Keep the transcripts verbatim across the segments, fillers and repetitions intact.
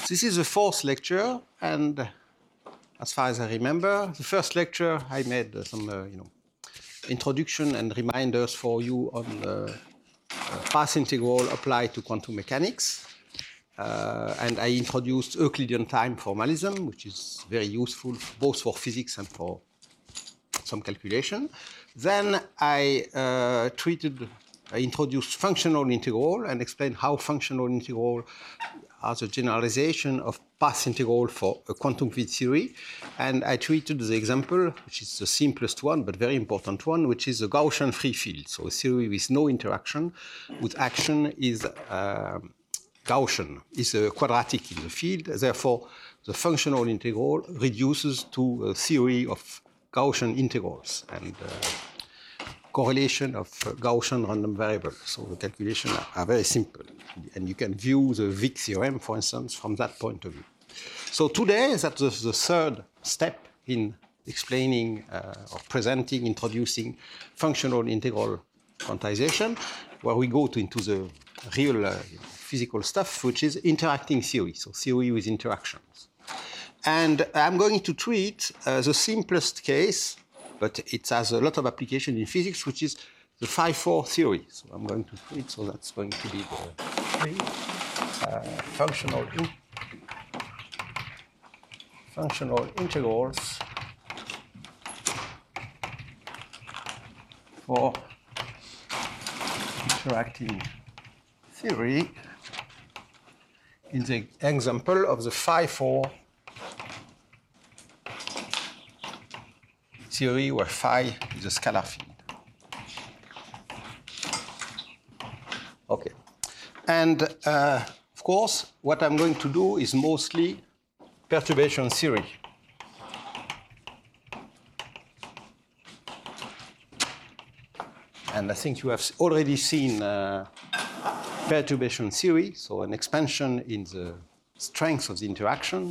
This is the fourth lecture, and as far as I remember, the first lecture I made uh, some, uh, you know, introduction and reminders for you on uh, uh, path integral applied to quantum mechanics. Uh, and I introduced Euclidean time formalism, which is very useful both for physics and for some calculation. Then I uh, treated, I introduced functional integral and explained how functional integral are the generalization of path integral for a quantum field theory. And I treated the example, which is the simplest one, but very important one, which is a Gaussian free field. So a theory with no interaction, whose action is uh, Gaussian, is uh, quadratic in the field. Therefore, the functional integral reduces to a theory of Gaussian integrals and uh, correlation of uh, Gaussian random variables. So the calculations are, are very simple. And you can view the Wick theorem, for instance, from that point of view. So today, that's the, the third step in explaining uh, or presenting, introducing functional integral quantization, where we go to, into the real uh, physical stuff, which is interacting theory, so theory with interactions. And I'm going to treat uh, the simplest case, but it has a lot of application in physics, which is the phi four theory. So I'm going to treat, so that's going to be the three uh, functional, in functional integrals for interacting theory in the example of the phi four theory where phi is a scalar field. Okay. And uh, of course, what I'm going to do is mostly perturbation theory. And I think you have already seen uh, perturbation theory, so an expansion in the strength of the interaction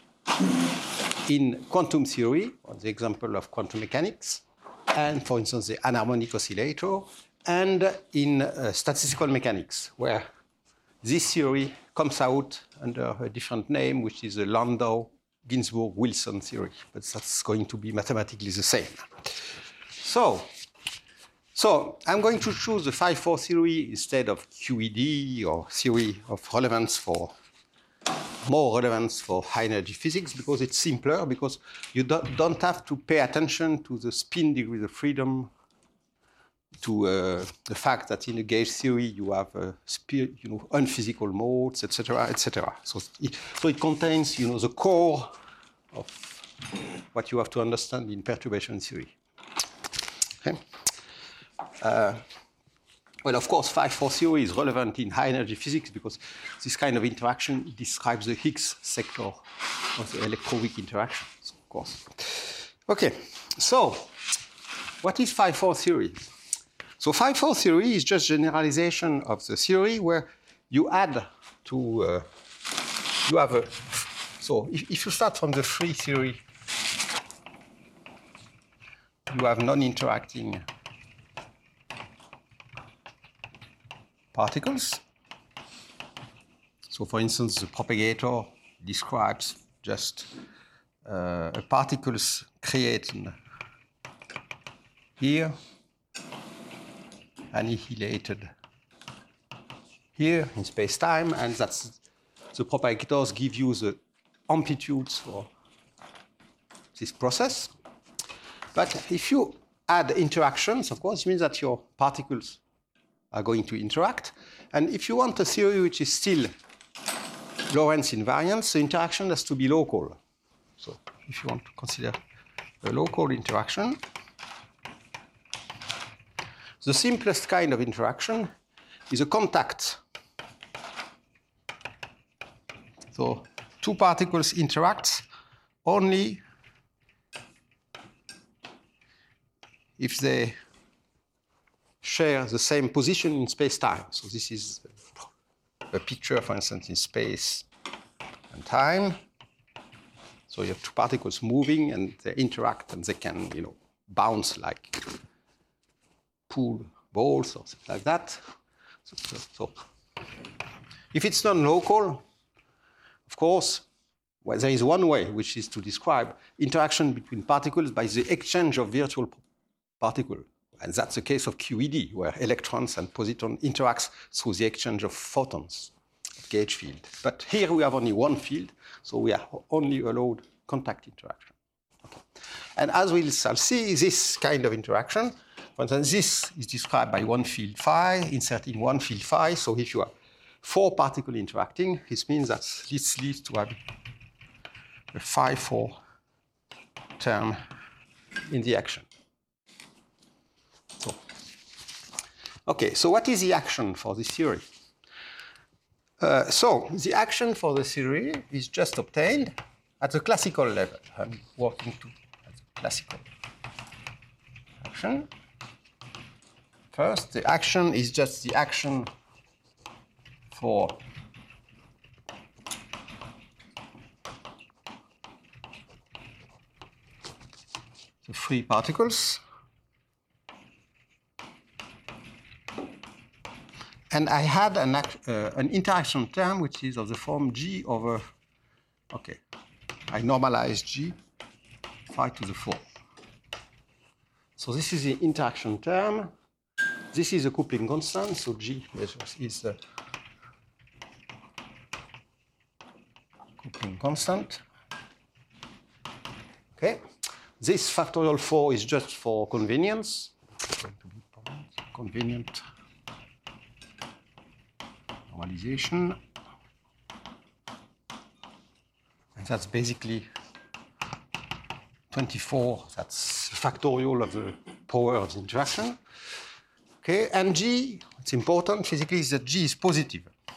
in quantum theory, or the example of quantum mechanics, and for instance, the anharmonic oscillator, and in uh, statistical mechanics, where this theory comes out under a different name, which is the Landau-Ginzburg-Wilson theory, but that's going to be mathematically the same. So, so I'm going to choose the phi four theory instead of Q E D or theory of relevance for more relevance for high energy physics, because it's simpler, because you don't, don't have to pay attention to the spin degrees of freedom, to uh, the fact that in a gauge theory you have uh, you know, unphysical modes, et cetera, et cetera. So it, so it contains, you know, the core of what you have to understand in perturbation theory. Okay. Uh, well, of course, phi four theory is relevant in high energy physics because this kind of interaction describes the Higgs sector of the electroweak interactions, of course. Okay, so what is phi four theory? So phi four theory is just generalization of the theory where you add to, uh, you have a, so if, if you start from the free theory, you have non-interacting particles. So for instance, the propagator describes just uh, a particles created here, annihilated here in space-time, and that's the propagators give you the amplitudes for this process. But if you add interactions, of course, it means that your particles are going to interact. And if you want a theory which is still Lorentz invariant, the interaction has to be local. So if you want to consider a local interaction, the simplest kind of interaction is a contact. So two particles interact only if they share the same position in space-time. So this is a picture, for instance, in space and time. So you have two particles moving and they interact and they can, you know, bounce like pool balls or something like that. So, so, so if it's non-local, of course, well, there is one way, which is to describe interaction between particles by the exchange of virtual particles. And that's the case of Q E D, where electrons and positons interact through the exchange of photons, of gauge field. But here we have only one field, so we are only allowed contact interaction. Okay. And as we'll see, this kind of interaction, for instance, this is described by one field phi, inserting one field phi. So if you have four particles interacting, this means that this leads to have a phi four term in the action. So, okay, so what is the action for this theory? Uh, so the action for the theory is just obtained at the classical level. I'm working to at the classical action. First, the action is just the action for the free particles. And I had an, uh, an interaction term which is of the form G over, okay, I normalize G, phi to the four. So this is the interaction term. This is a coupling constant, so G is, is the coupling constant. Okay. This factorial four is just for convenience. Convenient normalization. And that's basically twenty-four. That's the factorial of the power of the interaction. Okay, and G, it's important physically, is that G is positive.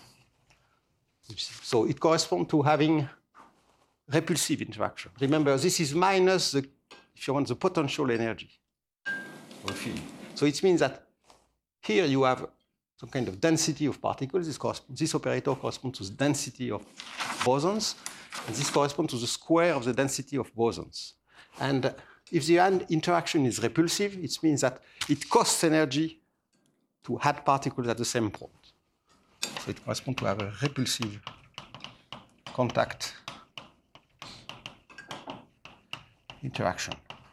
So it corresponds to having repulsive interaction. Remember, this is minus the, if you want, the potential energy of a field. So it means that here you have some kind of density of particles. This, this operator corresponds to the density of bosons, and this corresponds to the square of the density of bosons. And if the interaction is repulsive, it means that it costs energy to add particles at the same point. So it corresponds to have a repulsive contact interaction.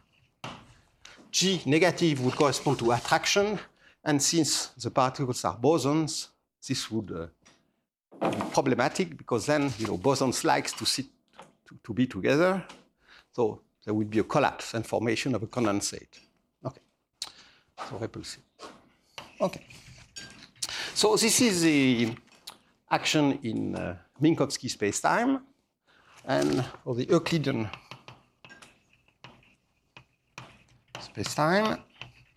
G negative would correspond to attraction, and since the particles are bosons, this would uh, be problematic because then, you know, bosons likes to sit to, to be together, so there would be a collapse and formation of a condensate. Okay, so repulsive. Okay, so this is the action in uh, Minkowski spacetime, and for the Euclidean spacetime,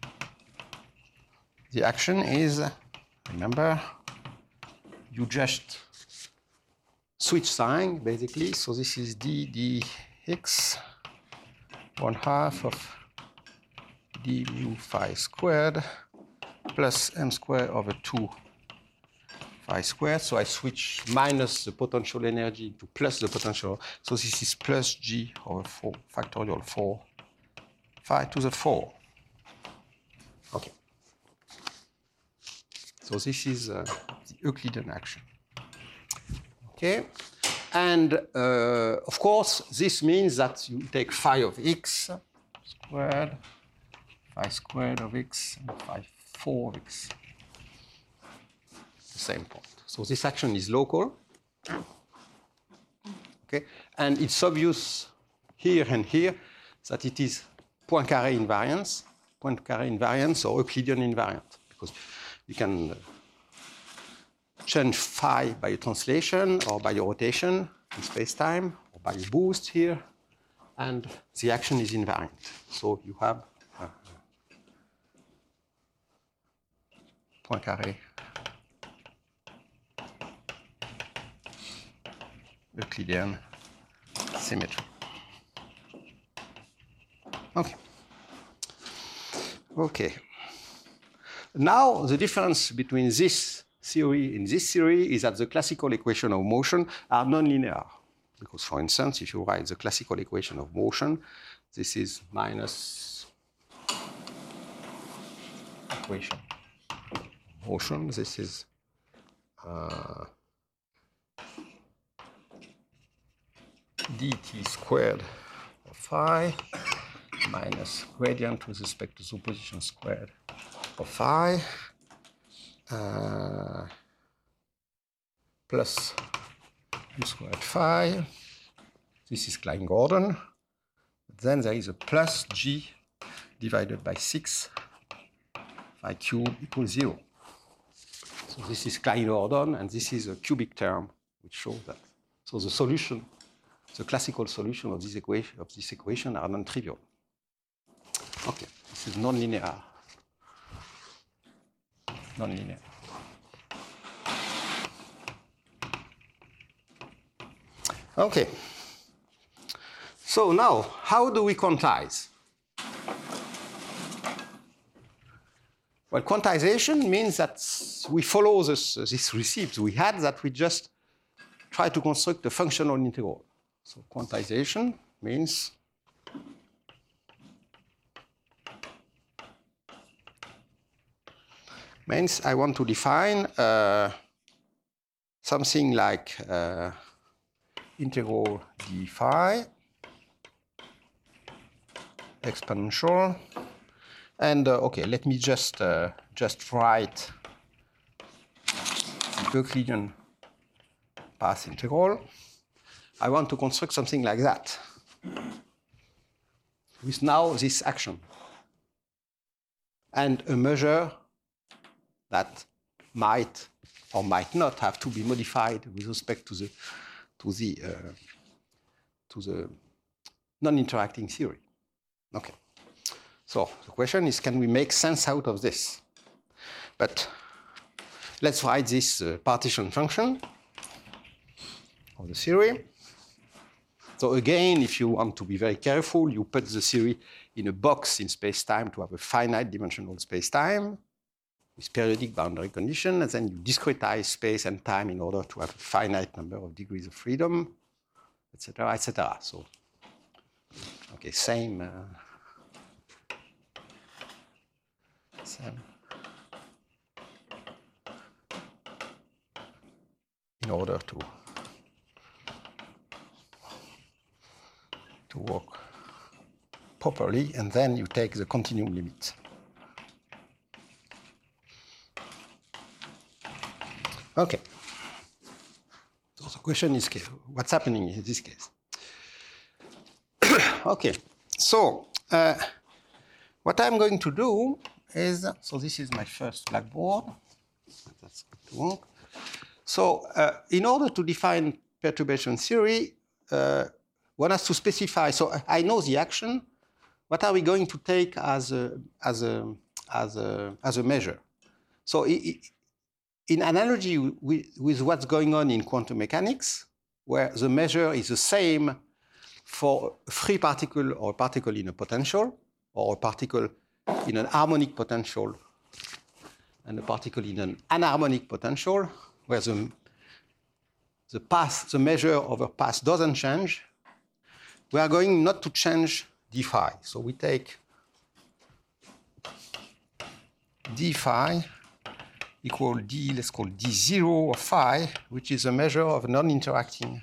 the action is, remember, you just switch sign basically. So this is d dx, one half of d mu phi squared plus m squared over two phi squared. So I switch minus the potential energy to plus the potential. So this is plus g over four factorial four phi to the four. Okay. So this is uh, the Euclidean action. Okay. And uh, of course, this means that you take phi of x squared, phi squared of x, and phi four of x. The same point. So this action is local. Okay. And it's obvious here and here that it is Poincaré invariance, Poincaré invariance or Euclidean invariant, because you can change phi by a translation or by a rotation in space-time or by a boost here, and the action is invariant. So you have uh, Poincaré Euclidean symmetry. Okay. Okay. Now, the difference between this theory and this theory is that the classical equation of motion are nonlinear. Because, for instance, if you write the classical equation of motion, this is minus equation of motion. This is uh, dt squared of phi minus gradient with respect to superposition squared of phi uh, plus u squared phi. This is Klein-Gordon. Then there is a plus g divided by six phi cube equals zero. So this is Klein-Gordon, and this is a cubic term which shows that. So the solution, the classical solution of this equation, of this equation are non-trivial. Okay, this is nonlinear. Nonlinear. Okay. So now, how do we quantize? Well, quantization means that we follow this, this recipe we had, that we just try to construct a functional integral. So quantization means means I want to define uh, something like uh, integral d phi exponential. And uh, okay, let me just uh, just write the Euclidean path integral. I want to construct something like that with now this action and a measure that might or might not have to be modified with respect to the to the uh, to the non-interacting theory. Okay. So the question is, can we make sense out of this? But let's write this uh, partition function of the theory. So again, if you want to be very careful, you put the theory in a box in space-time to have a finite dimensional space-time with periodic boundary condition, and then you discretize space and time in order to have a finite number of degrees of freedom, et cetera, et cetera. So, okay, same. Uh, same. In order to to work properly, and then you take the continuum limit. Okay. So the question is, what's happening in this case? Okay. So uh, what I'm going to do is, so this is my first blackboard. That's going to work. So uh, in order to define perturbation theory, uh, one has to specify. So I know the action. What are we going to take as a as a as a as a measure? So it, it, in analogy with, with what's going on in quantum mechanics, where the measure is the same for a free particle or a particle in a potential, or a particle in an harmonic potential and a particle in an anharmonic potential, where the, the path, the measure over path doesn't change, we are going not to change d phi. So we take d phi equal d, let's call d zero of phi, which is a measure of non-interacting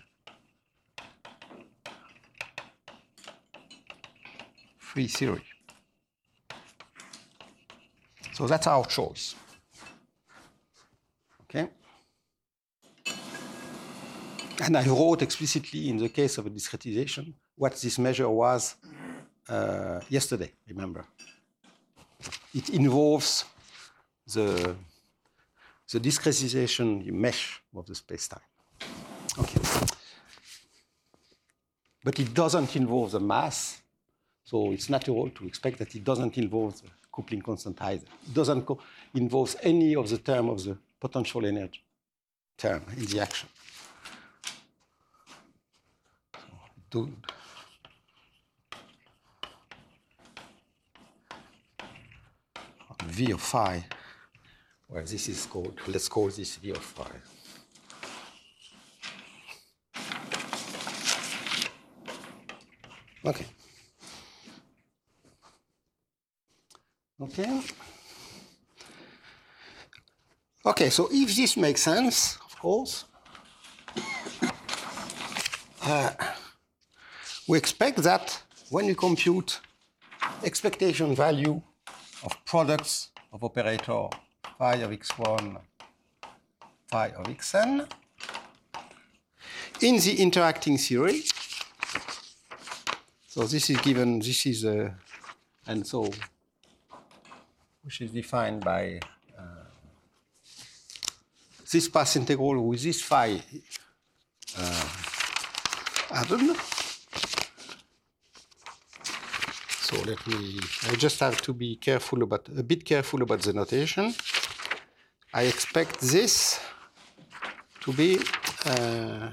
free theory. So that's our choice. Okay? And I wrote explicitly in the case of a discretization what this measure was uh, yesterday, remember. It involves the, the discretization mesh of the space-time. Okay. But it doesn't involve the mass, so it's natural to expect that it doesn't involve the coupling constant either. It doesn't involve any of the term of the potential energy term in the action. So, V of phi, where this is called, let's call this V of phi. Okay. Okay. Okay, so if this makes sense, of course, uh, we expect that when you compute expectation value of products of operator phi of x one, phi of xn, in the interacting theory, so this is given, this is, uh, and so, which is defined by uh, this path integral with this phi uh, added. So let me, I just have to be careful about, a bit careful about the notation. I expect this to be uh,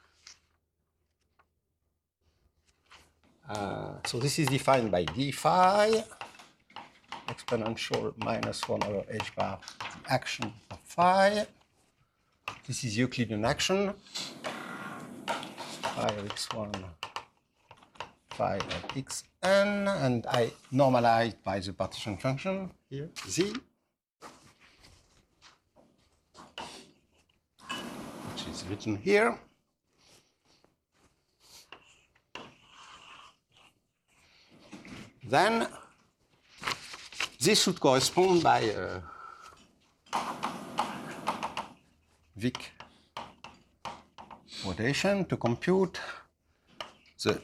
uh, so this is defined by d phi exponential minus one over h bar, the action of phi. This is Euclidean action, phi of x one, phi of xn, and I normalize by the partition function here, z, which is written here. Then this should correspond by uh, Wick rotation to compute the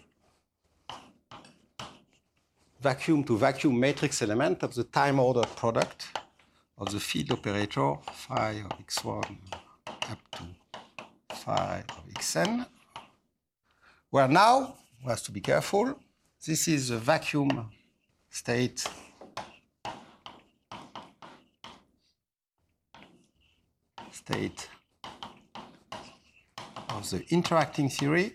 vacuum to vacuum matrix element of the time order product of the field operator phi of x one up to phi of xn, where now, we have to be careful, this is a vacuum state state of the interacting theory.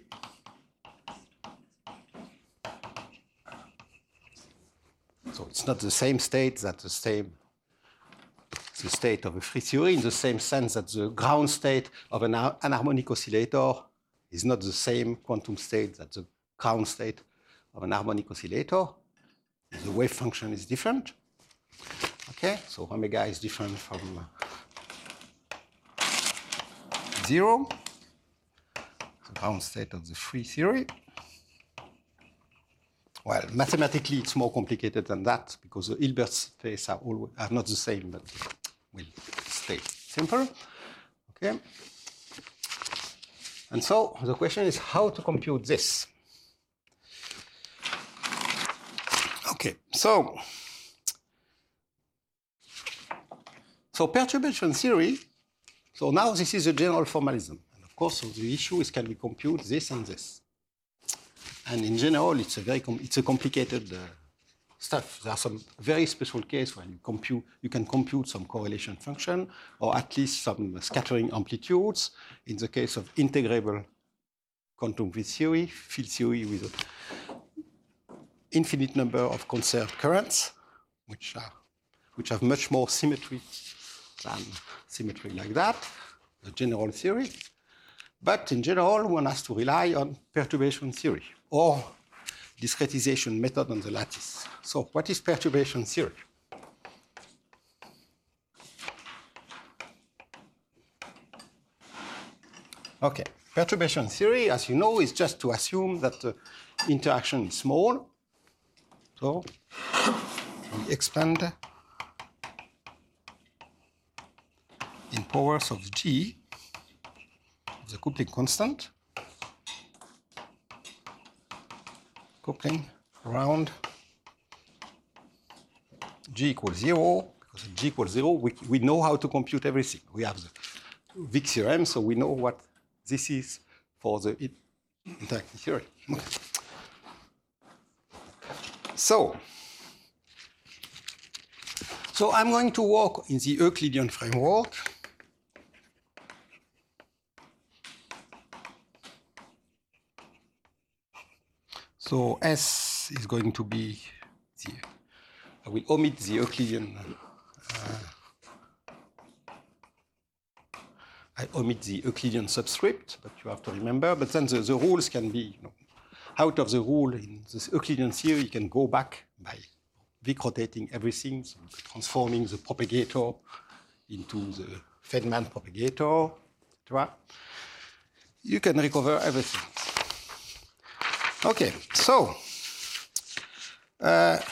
So it's not the same state that the same the state of a free theory, in the same sense that the ground state of an anharmonic oscillator is not the same quantum state that the ground state of an harmonic oscillator. The wave function is different. Okay, so omega is different from zero, the ground state of the free theory. Well, mathematically, it's more complicated than that because the Hilbert space are, always, are not the same, but will stay simple. Okay. And so the question is how to compute this. Okay, so so perturbation theory. So now this is a general formalism, and of course, so the issue is can we compute this and this? And in general, it's a very com it's a complicated uh, stuff. There are some very special cases where you compute you can compute some correlation function or at least some scattering amplitudes. In the case of integrable quantum field theory, field theory with an infinite number of conserved currents, which are which have much more symmetry than symmetry like that, the general theory. But in general, one has to rely on perturbation theory or discretization method on the lattice. So what is perturbation theory? Okay, perturbation theory, as you know, is just to assume that the interaction is small. So we expand in powers of g the coupling constant, coupling around g equals zero, because at g equals zero, we, we know how to compute everything. We have the Wick theorem, so we know what this is for the interacting theory. Okay. So, so I'm going to work in the Euclidean framework. So S is going to be the, I will omit the Euclidean, uh, I omit the Euclidean subscript, but you have to remember, but then the, the rules can be, you know, out of the rule in this Euclidean theory, you can go back by Wick rotating everything, so transforming the propagator into the Feynman propagator, et cetera. You can recover everything. Okay, so uh,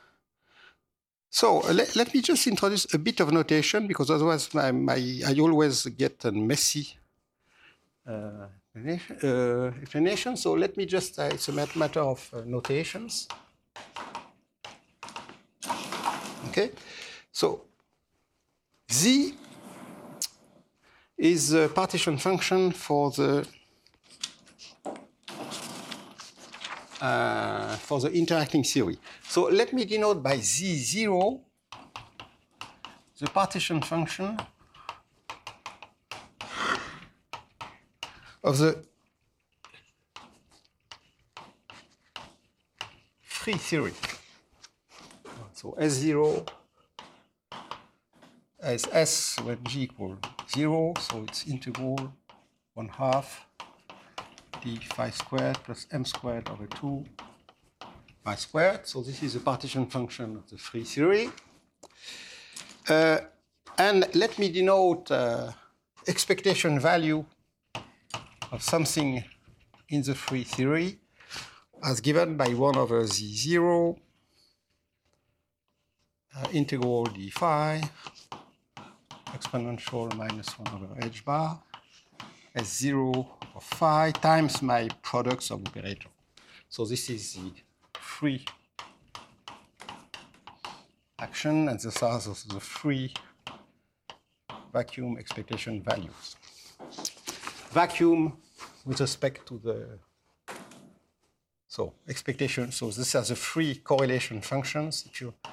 so uh, let, let me just introduce a bit of notation, because otherwise my, my, I always get a messy uh, uh, explanation. So let me just, uh, it's a matter of uh, notations. Okay, so Z is a partition function for the uh, for the interacting theory. So let me denote by Z zero the partition function of the free theory. So S zero as S when G equals zero, so it's integral one half d phi squared plus m squared over two phi squared. So this is a partition function of the free theory. Uh, and let me denote uh, expectation value of something in the free theory as given by one over z zero uh, integral d phi exponential minus one over h bar s zero of phi times my product of operator. So this is the free action, and this are the free vacuum expectation values. Vacuum with respect to the, so expectation, so this are the free correlation functions, if you,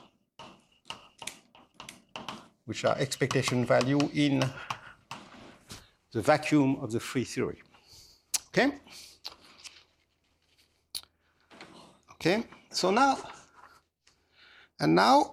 which are expectation value in the vacuum of the free theory. Okay? Okay, so now, and now,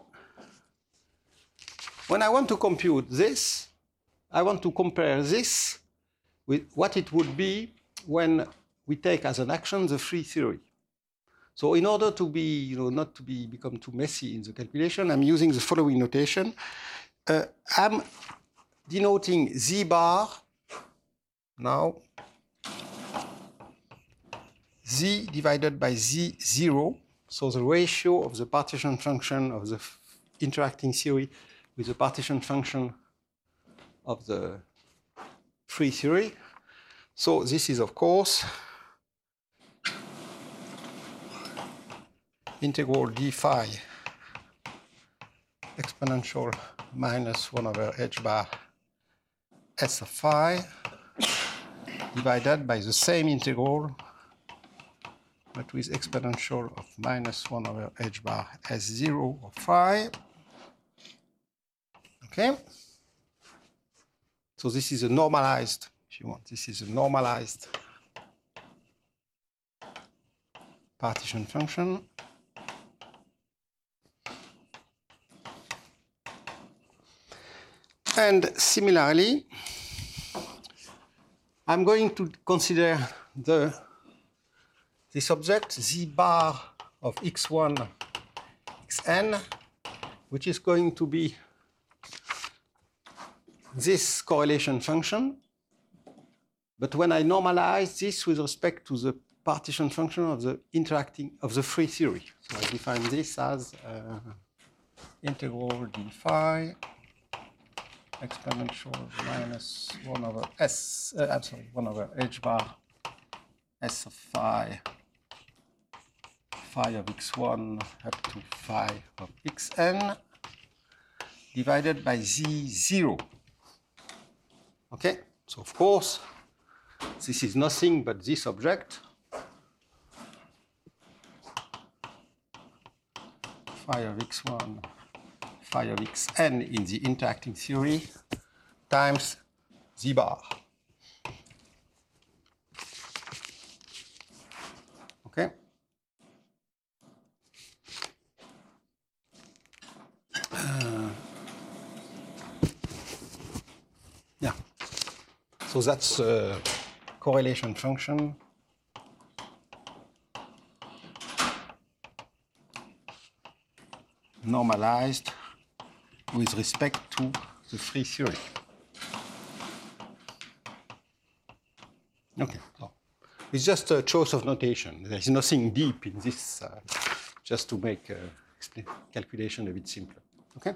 when I want to compute this, I want to compare this with what it would be when we take as an action the free theory. So in order to be, you know, not to be become too messy in the calculation, I'm using the following notation. Uh, I'm denoting Z bar now Z divided by Z zero, so the ratio of the partition function of the interacting theory with the partition function of the free theory. So this is, of course, integral d phi exponential minus one over h bar s of phi divided by the same integral but with exponential of minus one over h bar s zero of phi. Okay? So this is a normalized, if you want, this is a normalized partition function. And similarly, I'm going to consider the this object z bar of x one, xn, which is going to be this correlation function. But when I normalize this with respect to the partition function of the interacting of the free theory, so I define this as uh, integral d phi exponential minus one over s. Uh, I'm sorry, one over h bar s of phi phi of x one up to phi of xn divided by z zero. Okay, so of course this is nothing but this object phi of x one phi of xn in the interacting theory times z bar. Okay. Uh, yeah. So that's a correlation function normalized with respect to the free theory. Okay, so It's just a choice of notation. There's nothing deep in this, uh, just to make uh, calculation a bit simpler. Okay?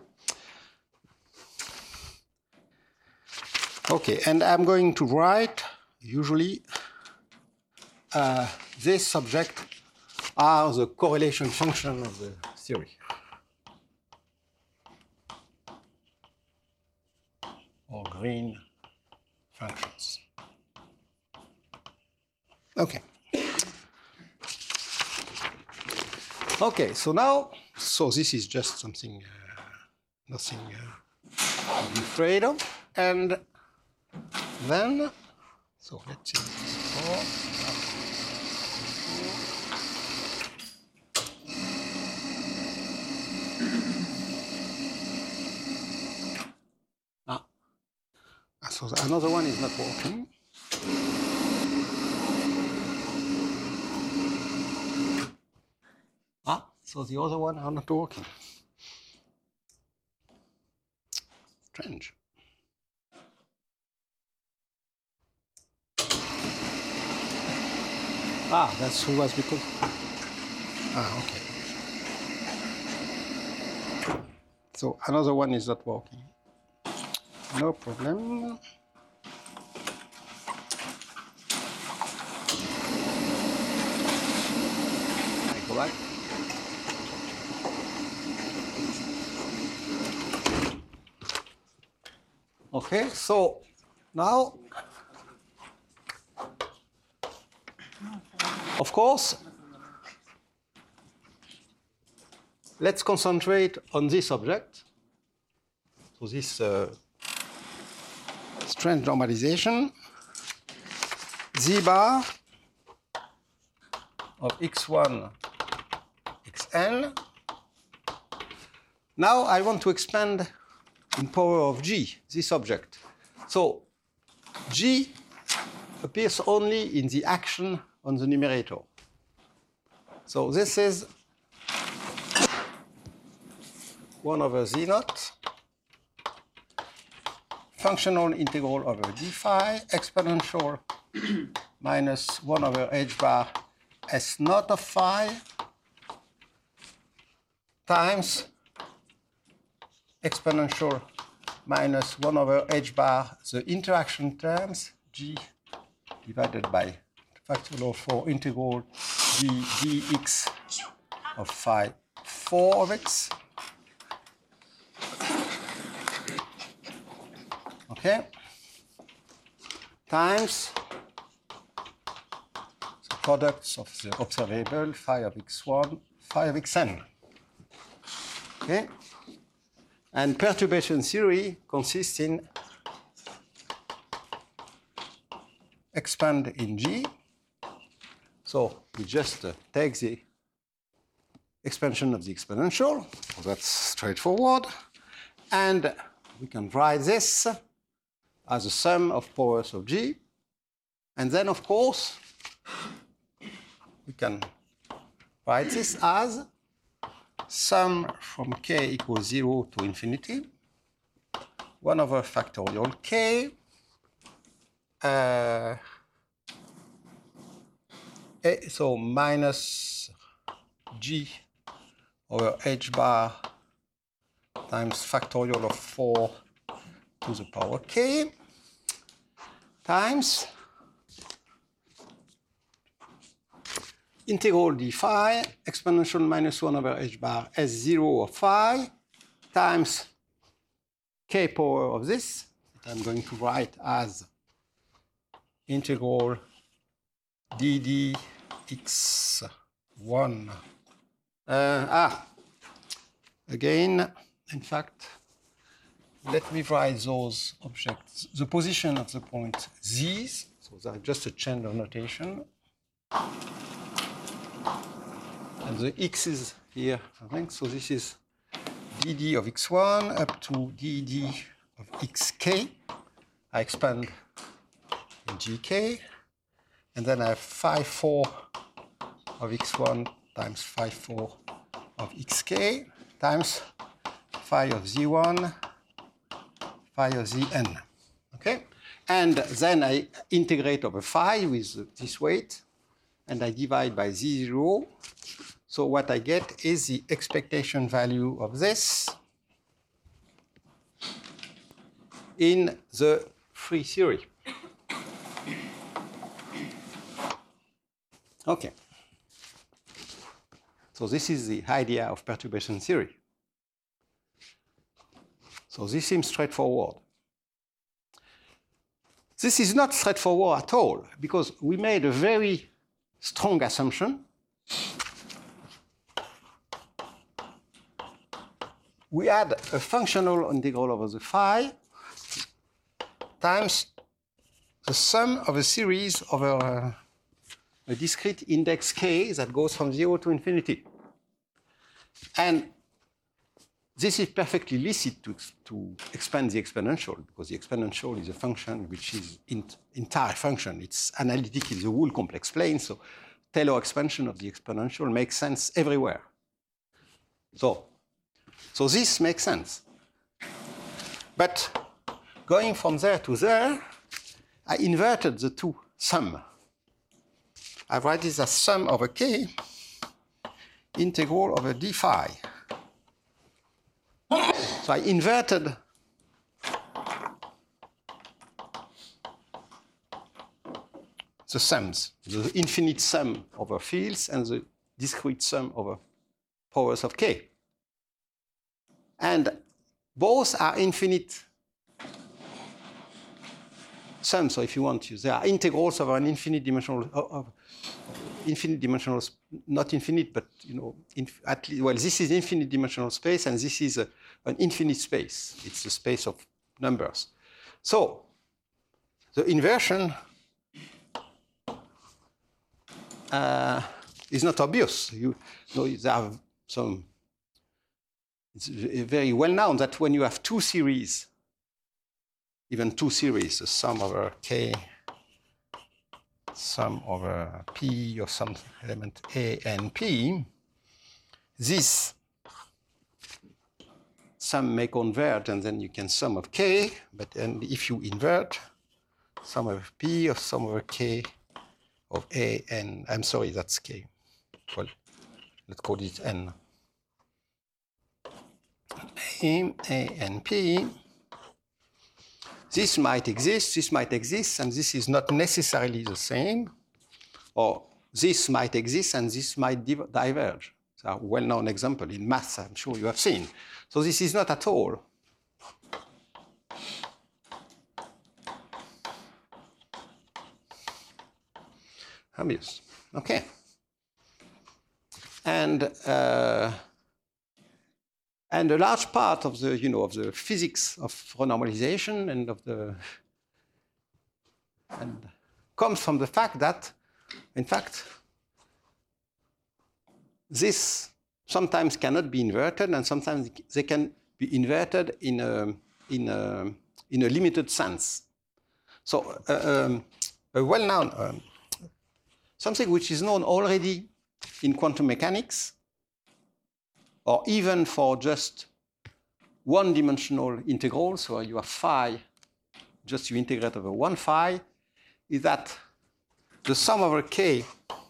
Okay, and I'm going to write, usually, uh, this subject are the correlation function of the theory. Or green functions. Okay. Okay, so now, so this is just something, uh, nothing uh, to be afraid of. And then, so let's see. Ah, so another one is not working. Ah, so the other one are not working. Strange. Ah, that's who was because. Ah, okay. So another one is not working. No problem. I go back. Okay, so now, of course, let's concentrate on this object. So this uh, strange normalization, z bar of x one, xn. Now I want to expand in power of g, this object. So g appears only in the action on the numerator. So this is one over z naught, functional integral over d phi, exponential minus one over h bar s naught of phi times exponential minus one over h bar, the interaction terms, g divided by factorial for integral d dx of phi four of x. Okay, times the products of the observable phi of x one, phi of xn. Okay, and perturbation theory consists in expand in G. So we just uh, take the expansion of the exponential. So that's straightforward. And we can write this as a sum of powers of G. And then, of course, we can write this as sum from k equals zero to infinity, one over factorial k, uh, a, so minus g over h bar times factorial of four to the power k times integral d phi exponential minus one over h bar s zero of phi times k power of this that I'm going to write as integral d dx one. Uh, ah, again, in fact, let me write those objects, the position of the point z's. So that's just a change of notation. And the x's here, I think. So this is dd of x one up to dd of xk. I expand in gk. And then I have phi four of x one times phi four of xk times phi of z one, phi of zn. Okay? And then I integrate over phi with this weight, and I divide by z zero. So what I get is the expectation value of this in the free theory. Okay. So this is the idea of perturbation theory. So this seems straightforward. This is not straightforward at all, because we made a very strong assumption. We had a functional integral over the phi times the sum of a series over a, a discrete index k that goes from zero to infinity. And this is perfectly licit to, to expand the exponential, because the exponential is a function which is in, entire function. It's analytic in the whole complex plane, so Taylor expansion of the exponential makes sense everywhere. So, so this makes sense. But going from there to there, I inverted the two sum. I write this as sum over k integral over d phi. So I inverted the sums, the infinite sum over fields and the discrete sum over powers of k. And both are infinite sums, so if you want to, they are integrals over an infinite dimensional, of infinite dimensional, not infinite, but you know, inf at least, well, this is infinite dimensional space, and this is a, an infinite space. It's the space of numbers. So the inversion uh, is not obvious. You know, there are some. It's very well known that when you have two series, even two series, the sum over k, sum over p of some element a and p, this sum may converge, and then you can sum of k, but and if you invert, sum of p of sum over k of a and, I'm sorry, that's k. Well, let's call it n. A, a and p. This might exist, this might exist, and this is not necessarily the same. Or this might exist and this might diverge. It's a well-known example in math, I'm sure you have seen. So this is not at all obvious. Okay. And uh, And a large part of the, you know, of the physics of renormalization and of the, and comes from the fact that, in fact, this sometimes cannot be inverted, and sometimes they can be inverted in a, in a, in a limited sense. So uh, um, a well-known, um, something which is known already in quantum mechanics, or even for just one-dimensional integrals, where you have phi, just you integrate over one phi, is that the sum over k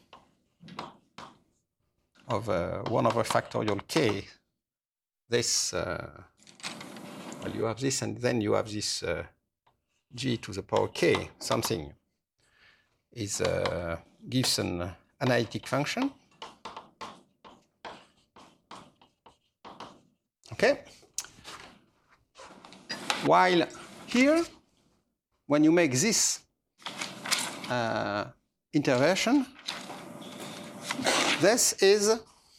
of uh, one over factorial k, this, uh, well, you have this, and then you have this uh, g to the power k, something, is uh, gives an analytic function. Okay? While here, when you make this uh, interversion, this is,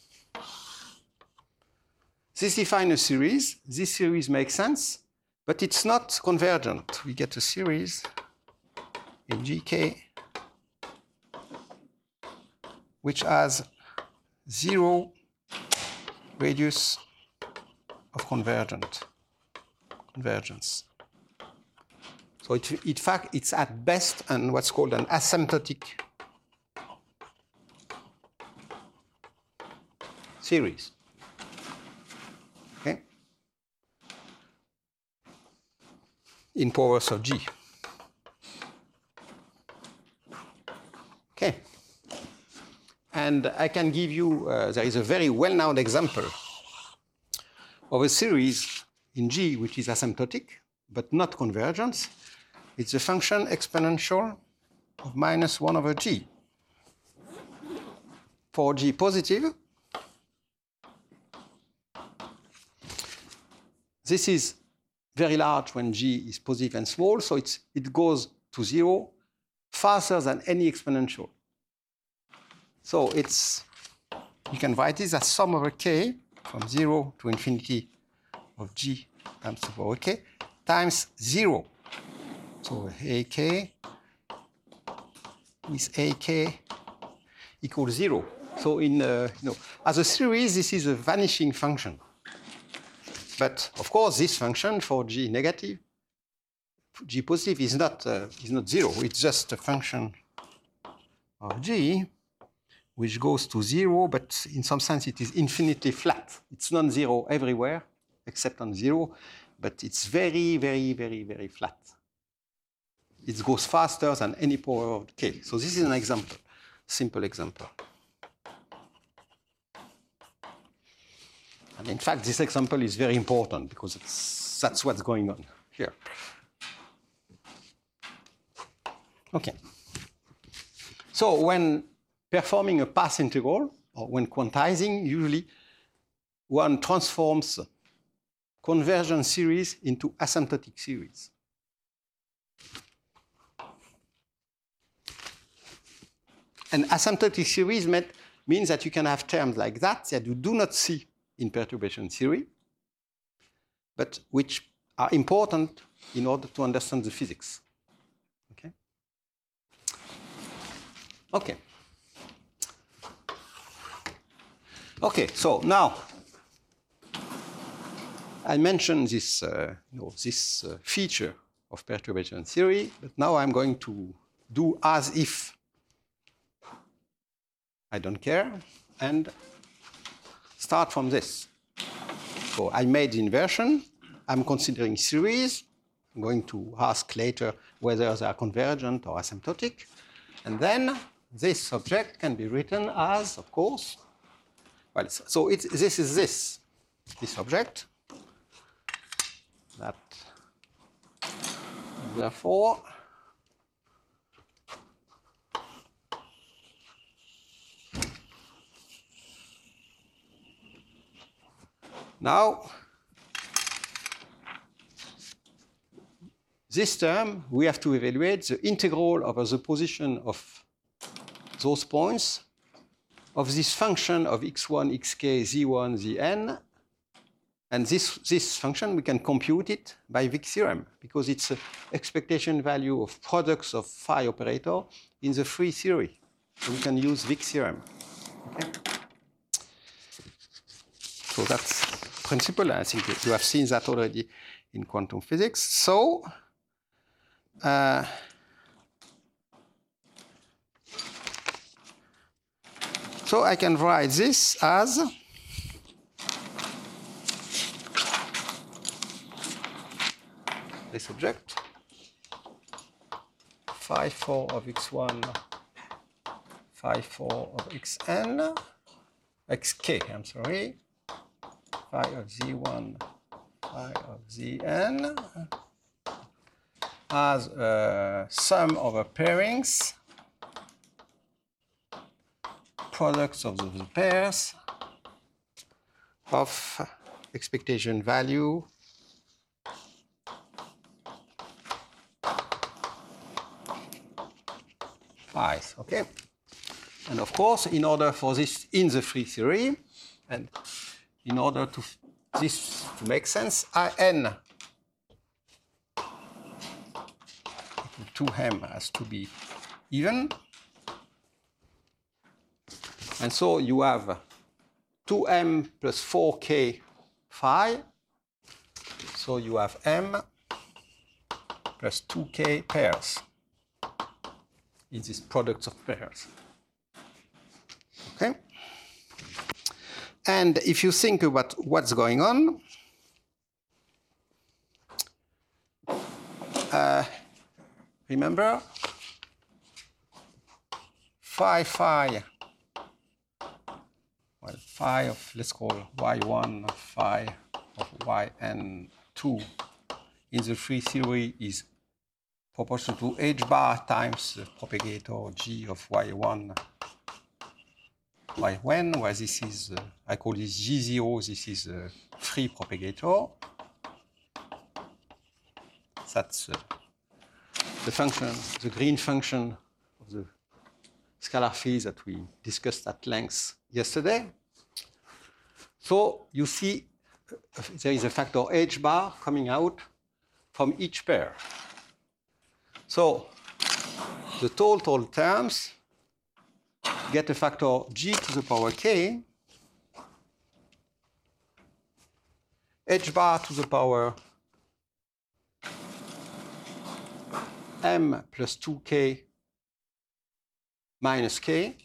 this defines a series. This series makes sense, but it's not convergent. We get a series in G K which has zero radius of convergent convergence. So it, in fact, it's at best an what's called an asymptotic series. Okay? In powers of G. And I can give you, uh, there is a very well-known example of a series in G which is asymptotic, but not convergent. It's a function exponential of minus one over G. For G positive, this is very large when G is positive and small, so it's, it goes to zero faster than any exponential. So it's, you can write this as sum over k from zero to infinity of G times two over k times zero. So ak with ak equals zero. So in, uh, you know, as a series, this is a vanishing function. But of course, this function for G negative, G positive is not, uh, is not zero. It's just a function of G which goes to zero, but in some sense it is infinitely flat. It's non-zero everywhere except on zero, but it's very, very, very, very flat. It goes faster than any power of k. So this is an example, simple example. And in fact, this example is very important because it's, that's what's going on here. Okay. So when performing a path integral, or when quantizing, usually one transforms convergent series into asymptotic series. An asymptotic series meant, means that you can have terms like that that you do not see in perturbation theory, but which are important in order to understand the physics. Okay? Okay. Okay, so now I mentioned this, uh, you know, this uh, feature of perturbation theory, but now I'm going to do as if I don't care and start from this. So I made the inversion. I'm considering series. I'm going to ask later whether they are convergent or asymptotic. And then this object can be written as, of course, well, so it's, this is this, this object. That, therefore, now, this term, we have to evaluate the integral over the position of those points of this function of x one, xk, z one, zn. And this, this function, we can compute it by Wick theorem because it's an expectation value of products of phi operator in the free theory. So we can use Wick theorem. Okay? So that's principle. I think you have seen that already in quantum physics. So, uh, so I can write this as this object, phi four of x one, phi four of xn, xk, I'm sorry, phi of z one, phi of zn, as a sum over pairings, products of the pairs of expectation value phis, okay? And of course, in order for this in the free theory, and in order to this to make sense, n two m has to be even. And so you have two m plus four k phi. So you have m plus two k pairs in this product of pairs. Okay? And if you think about what's going on, uh, remember, phi phi phi of, let's call y one, phi of yn two in the free theory is proportional to h bar times the propagator g of y one, yn, where this is, uh, I call this g zero, this is a free propagator. That's uh, the function, the green function of the scalar fields that we discussed at length yesterday. So you see uh, there is a factor h bar coming out from each pair. So the total terms get a factor g to the power k, h bar to the power m plus two k minus k,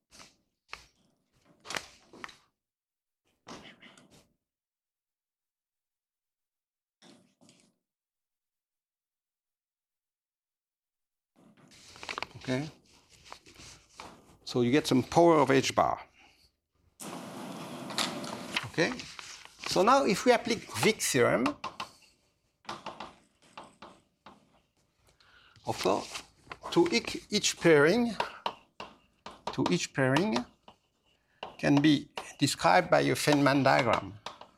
okay? So you get some power of h bar. Okay? So now if we apply Wick's theorem, of course, to each, each pairing, to each pairing can be described by a Feynman diagram.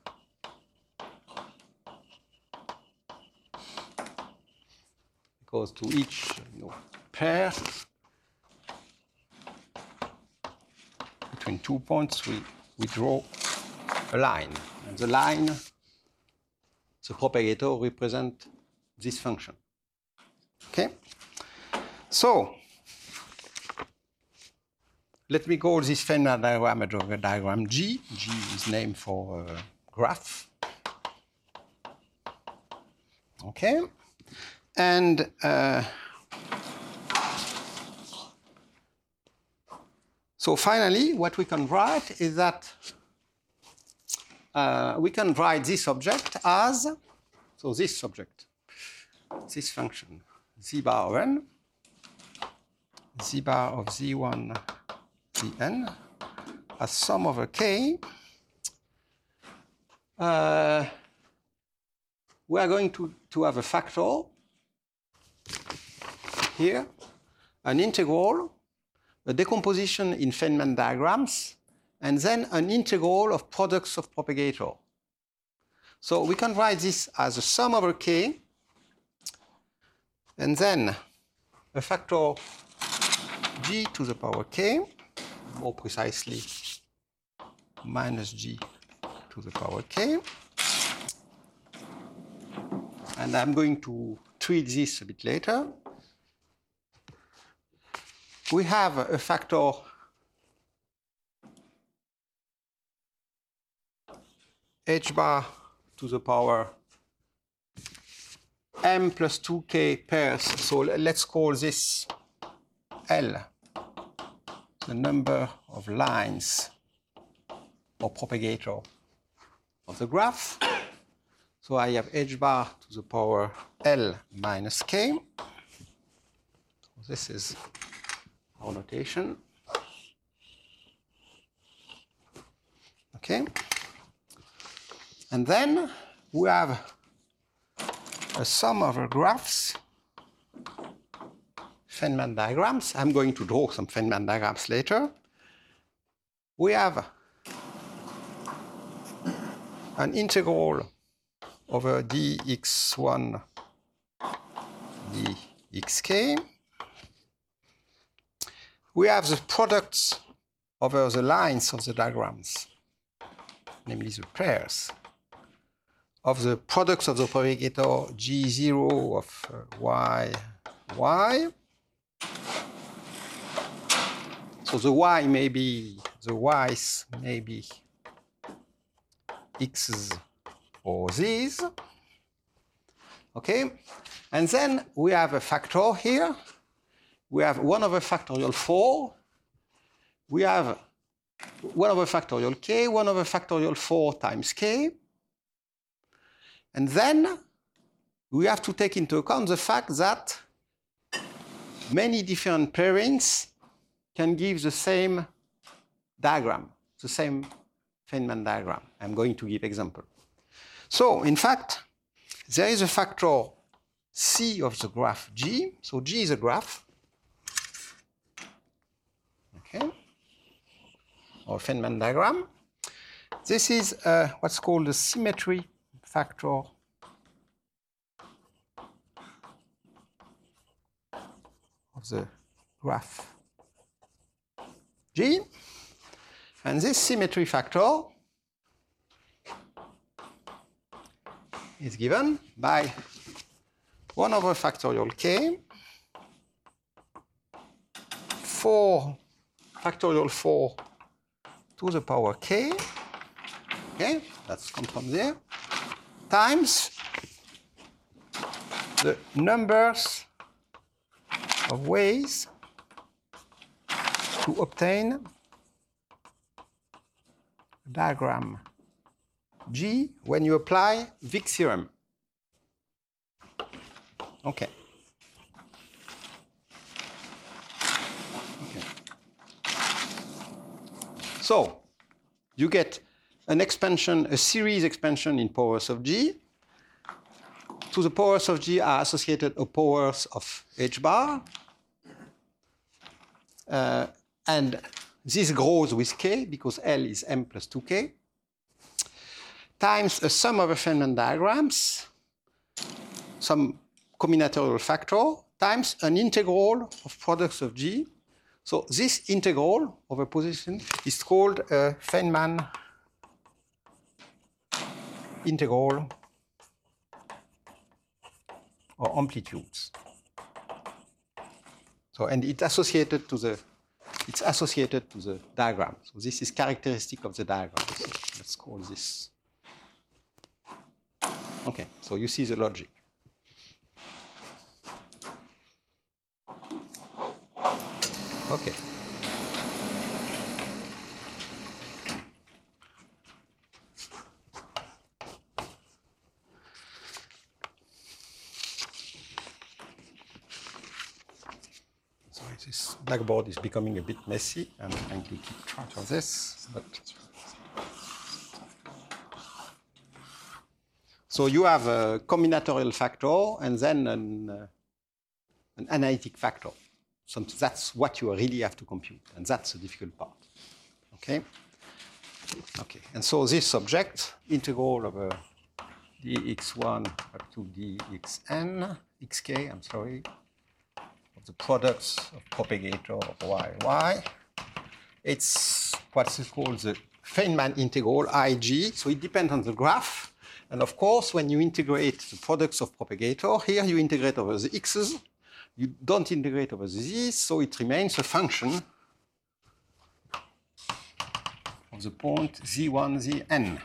Because to each you know, pair between two points, we, we draw a line. And the line, the propagator, represents this function. Okay? So, let me call this Feynman diagram a diagram G. G is named for a graph. Okay? And uh, so finally, what we can write is that uh, we can write this object as, so this object, this function, z bar of n, z bar of z one, zn, as sum over k. Uh, we are going to, to have a factor here, an integral, a decomposition in Feynman diagrams, and then an integral of products of propagator. So we can write this as a sum over k, and then a factor g to the power k, more precisely minus g to the power k. And I'm going to treat this a bit later. We have a factor h bar to the power m plus two k pairs. So let's call this L, the number of lines or propagator of the graph. So I have h bar to the power L minus k. This is our notation. Okay. And then we have a sum of our graphs, Feynman diagrams. I'm going to draw some Feynman diagrams later. We have an integral over dx one dxk. We have the products over the lines of the diagrams, namely the pairs, of the products of the propagator g zero of uh, y, y. So the y may be, the y's may be x's or z's. Okay? And then we have a factor here. We have one over factorial four. We have one over factorial k, one over factorial four times k. And then we have to take into account the fact that many different pairings can give the same diagram, the same Feynman diagram. I'm going to give example. So, in fact, there is a factor C of the graph G. So G is a graph. Okay. Or Feynman diagram. This is uh, what's called the symmetry factor of the graph G. And this symmetry factor is given by one over factorial k, four factorial four to the power k, okay, that's come from there, times the numbers of ways to obtain a diagram G when you apply Wick's theorem. Okay. Okay. So you get an expansion, a series expansion in powers of G. To the powers of G are associated powers of H bar. Uh, and this grows with K because L is M plus two K. Times a sum of Feynman diagrams, some combinatorial factor, times an integral of products of G. So this integral of a position is called a Feynman integral or amplitudes. So, and it's associated to the, it's associated to the diagram. So this is characteristic of the diagram. So let's call this. Okay, so you see the logic. Okay. Sorry, this blackboard is becoming a bit messy. I'm trying to keep track of this, but. So you have a combinatorial factor and then an, uh, an analytic factor. So that's what you really have to compute, and that's the difficult part. Okay? Okay, and so this object, integral of a dx one up to dxn, xk, I'm sorry, of the products of propagator of y, y, it's what's called the Feynman integral, Ig, so it depends on the graph. And of course, when you integrate the products of propagator, here you integrate over the x's, you don't integrate over the z's, so it remains a function of the point z one, zn.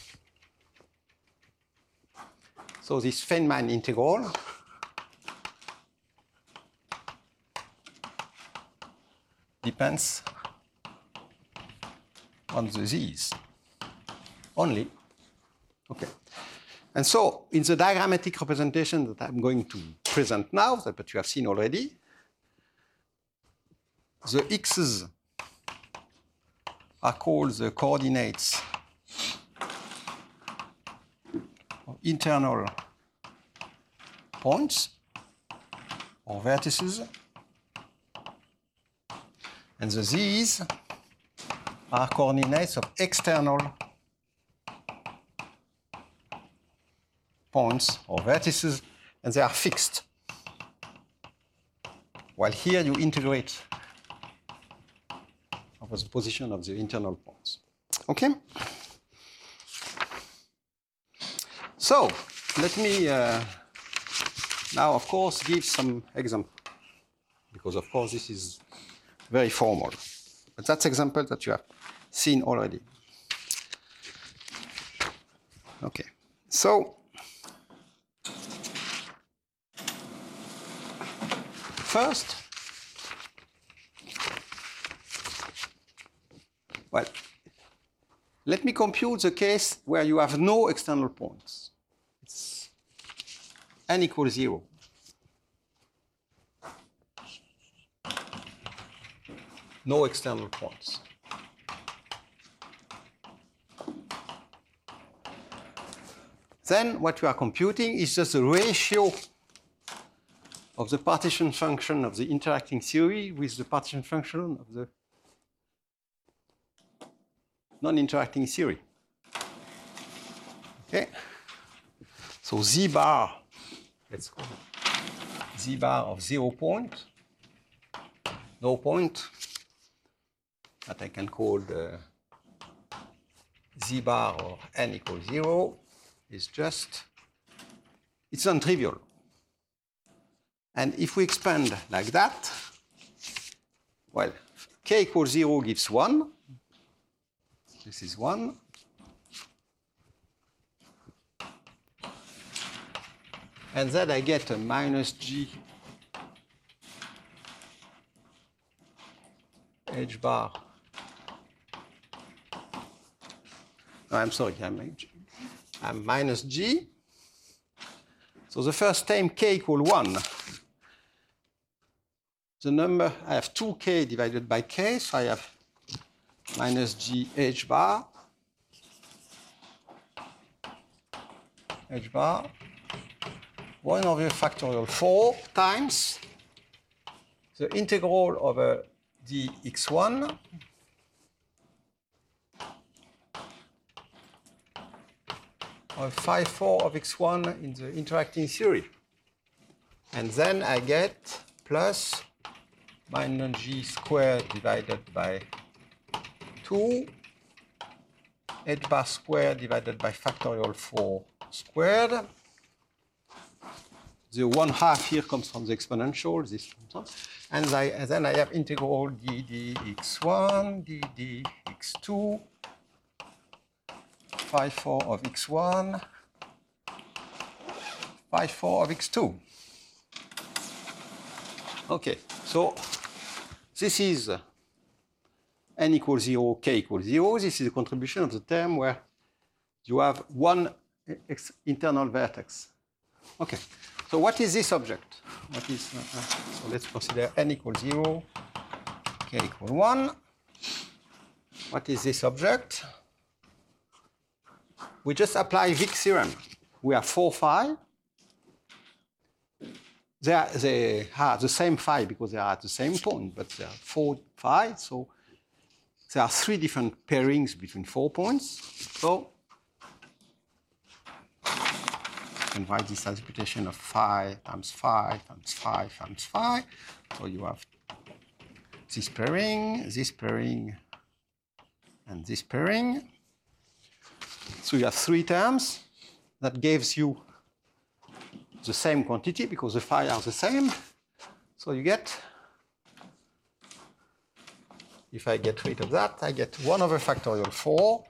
So this Feynman integral depends on the z's only. Okay. And so in the diagrammatic representation that I'm going to present now, that you have seen already, the x's are called the coordinates of internal points or vertices, and the z's are coordinates of external points or vertices, and they are fixed. While here you integrate over the position of the internal points. Okay? So let me uh, now, of course, give some example, because of course this is very formal. But that's example that you have seen already. Okay. So first, well, let me compute the case where you have no external points. It's n equals zero. No external points. then what we are computing is just the ratio of the partition function of the interacting theory with the partition function of the non-interacting theory. Okay? So z bar, let's call it z bar of zero point, no point, that I can call the z bar or n equals zero, is just, it's non-trivial. And if we expand like that, well, k equals zero gives one. This is one. And then I get a minus g h bar. No, I'm sorry, I'm, I'm minus g. So the first time k equal one, the number, I have two k divided by k, so I have minus g h bar, h bar, one over factorial four times the integral over dx1 of phi four of x one in the interacting theory. And then I get plus minus g squared divided by two, h bar squared divided by factorial four squared. The one half here comes from the exponential, this one. And, I, and then I have integral d dx1, d dx2, phi four of x one, phi four of x two. Okay, so this is n equals zero, k equals zero. This is the contribution of the term where you have one internal vertex. Okay, so what is this object? What is, uh, uh, so let's consider n equals zero, k equals one. What is this object? We just apply Wick's theorem. We have four phi. They are, they are the same phi because they are at the same point, but there are four phi, so there are three different pairings between four points. So you can write this as imputation of phi times phi times phi times phi. So you have this pairing, this pairing, and this pairing. So you have three terms. That gives you the same quantity because the phi are the same. So you get, if I get rid of that, I get one over factorial four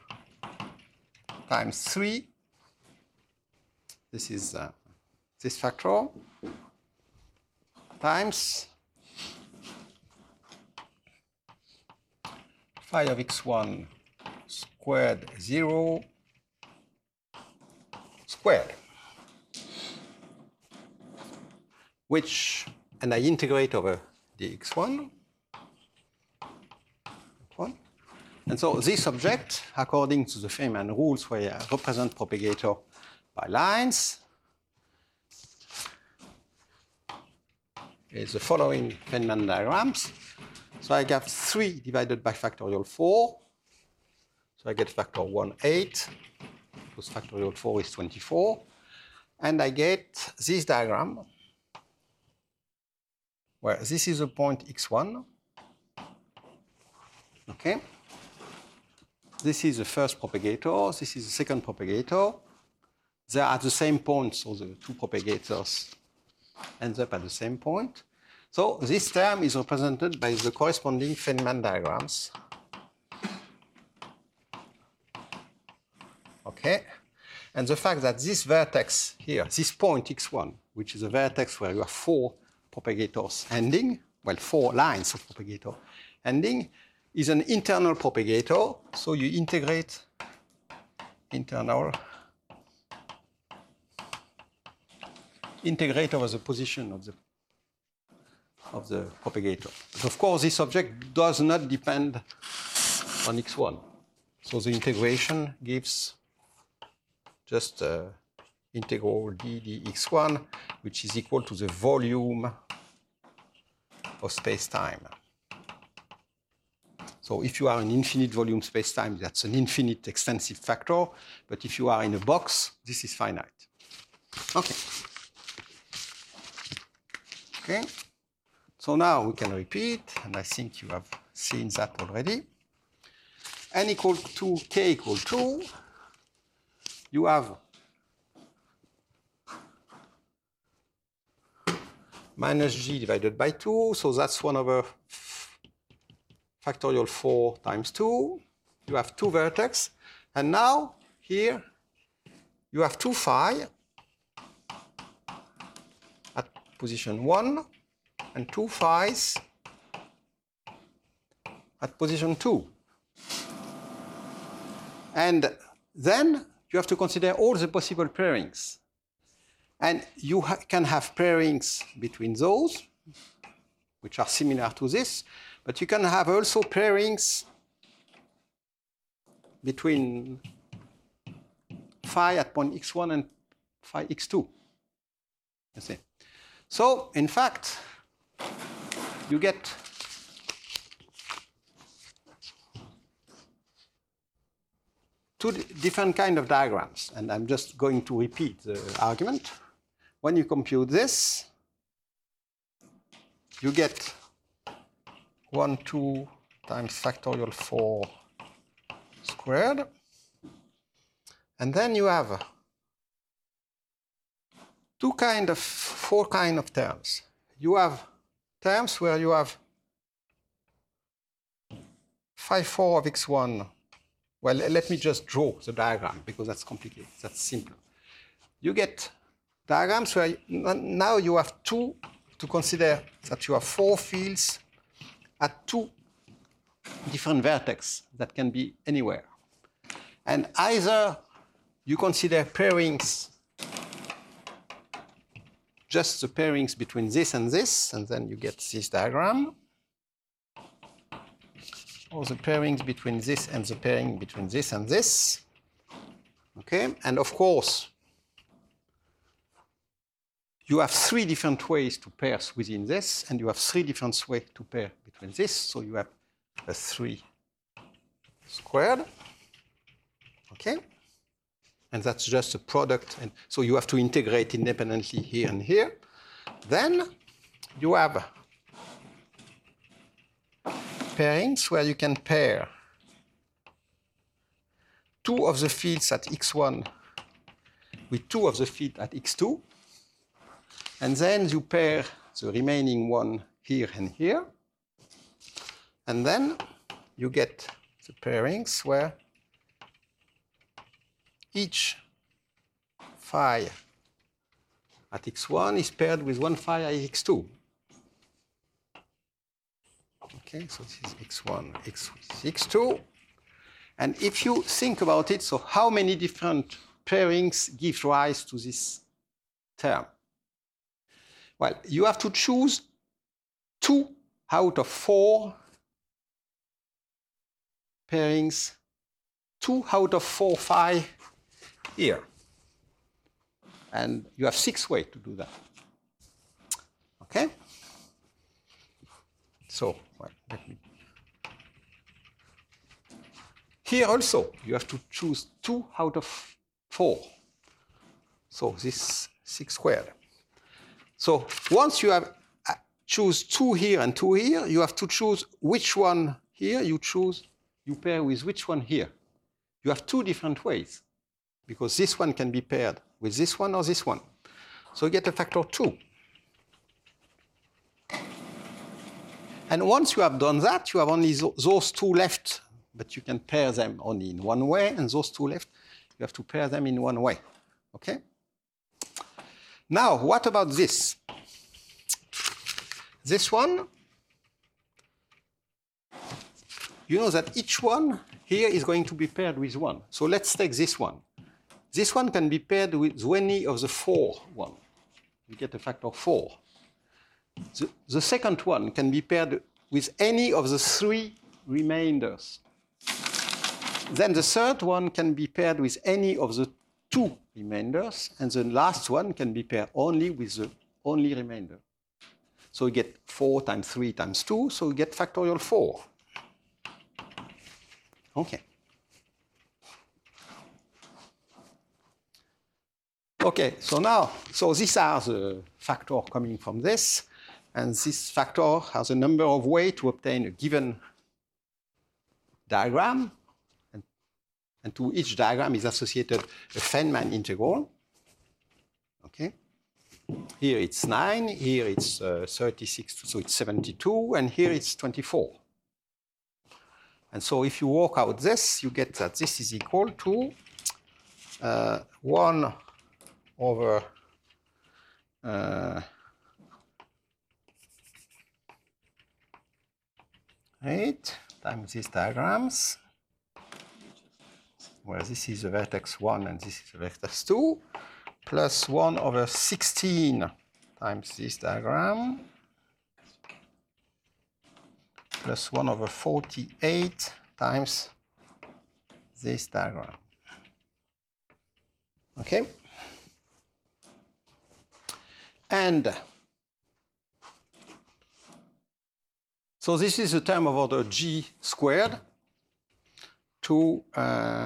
times three. This is uh, this factor times phi of x one squared zero squared, which, and I integrate over the x one. And so this object, according to the Feynman rules where I represent propagator by lines, is the following Feynman diagrams. So I get three divided by factorial four. So I get factor one, eight, because factorial four is twenty-four. And I get this diagram, where this is a point x one. Okay? This is the first propagator. This is the second propagator. They are at the same point, so the two propagators end up at the same point. So this term is represented by the corresponding Feynman diagrams. Okay? And the fact that this vertex here, this point x one, which is a vertex where you have four propagators ending, well, four lines of propagator ending, is an internal propagator. So you integrate internal, integrate over the position of the of the propagator. But of course, this object does not depend on x one. So the integration gives just uh, integral d dx1, which is equal to the volume of space-time. So if you are in infinite volume space-time, that's an infinite extensive factor. But if you are in a box, this is finite. Okay. Okay. So now we can repeat, and I think you have seen that already. N equal to k equal two. You have minus g divided by two, so that's one over factorial four times two. You have two vertex, and now here you have two phi at position one and two phi's at position two. And then you have to consider all the possible pairings. And you ha can have pairings between those, which are similar to this, but you can have also pairings between phi at point x one and phi x two. You see. So, in fact, you get two different kind of diagrams, and I'm just going to repeat the argument. When you compute this, you get one, two times factorial four squared, and then you have two kind of, four kind of terms. You have terms where you have phi four of x one. Well, let me just draw the diagram because that's complicated, that's simple. You get diagrams where you, now you have two, to consider that you have four fields at two different vertex that can be anywhere. And either you consider pairings, just the pairings between this and this, and then you get this diagram, or the pairings between this and the pairing between this and this. Okay, and of course, you have three different ways to pair within this, and you have three different ways to pair between this, so you have a three squared. Okay, and that's just a product, and so you have to integrate independently here and here. Then you have pairings where you can pair two of the fields at x one with two of the fields at x two, and then you pair the remaining one here and here, and then you get the pairings where each phi at x one is paired with one phi at x two. Okay, so this is x one, x, x two. And if you think about it, so how many different pairings give rise to this term? Well, you have to choose two out of four pairings, two out of four phi here. And you have six ways to do that. Okay? So, well, let me. Here also, you have to choose two out of four. So this six squared. So once you have uh, choose two here and two here, you have to choose which one here you choose, you pair with which one here. You have two different ways, because this one can be paired with this one or this one. So you get a factor two. And once you have done that, you have only those two left, but you can pair them only in one way, and those two left, you have to pair them in one way. Okay? Now, what about this? This one, you know that each one here is going to be paired with one. So let's take this one. This one can be paired with any of the four one. You get a factor four. The, the second one can be paired with any of the three remainders. Then the third one can be paired with any of the two remainders, and the last one can be paired only with the only remainder. So we get four times three times two, so we get factorial four. Okay. Okay, so now, so these are the factors coming from this, and this factor has a number of ways to obtain a given diagram, and, and to each diagram is associated a Feynman integral. Okay. Here it's nine, here it's uh, thirty-six, so it's seventy-two, and here it's twenty-four. And so if you work out this, you get that this is equal to uh, one over uh, eight times these diagrams, where this is the vertex one and this is the vertex two, plus one over sixteen times this diagram, plus one over forty-eight times this diagram. Okay? And so this is a term of order g squared to uh,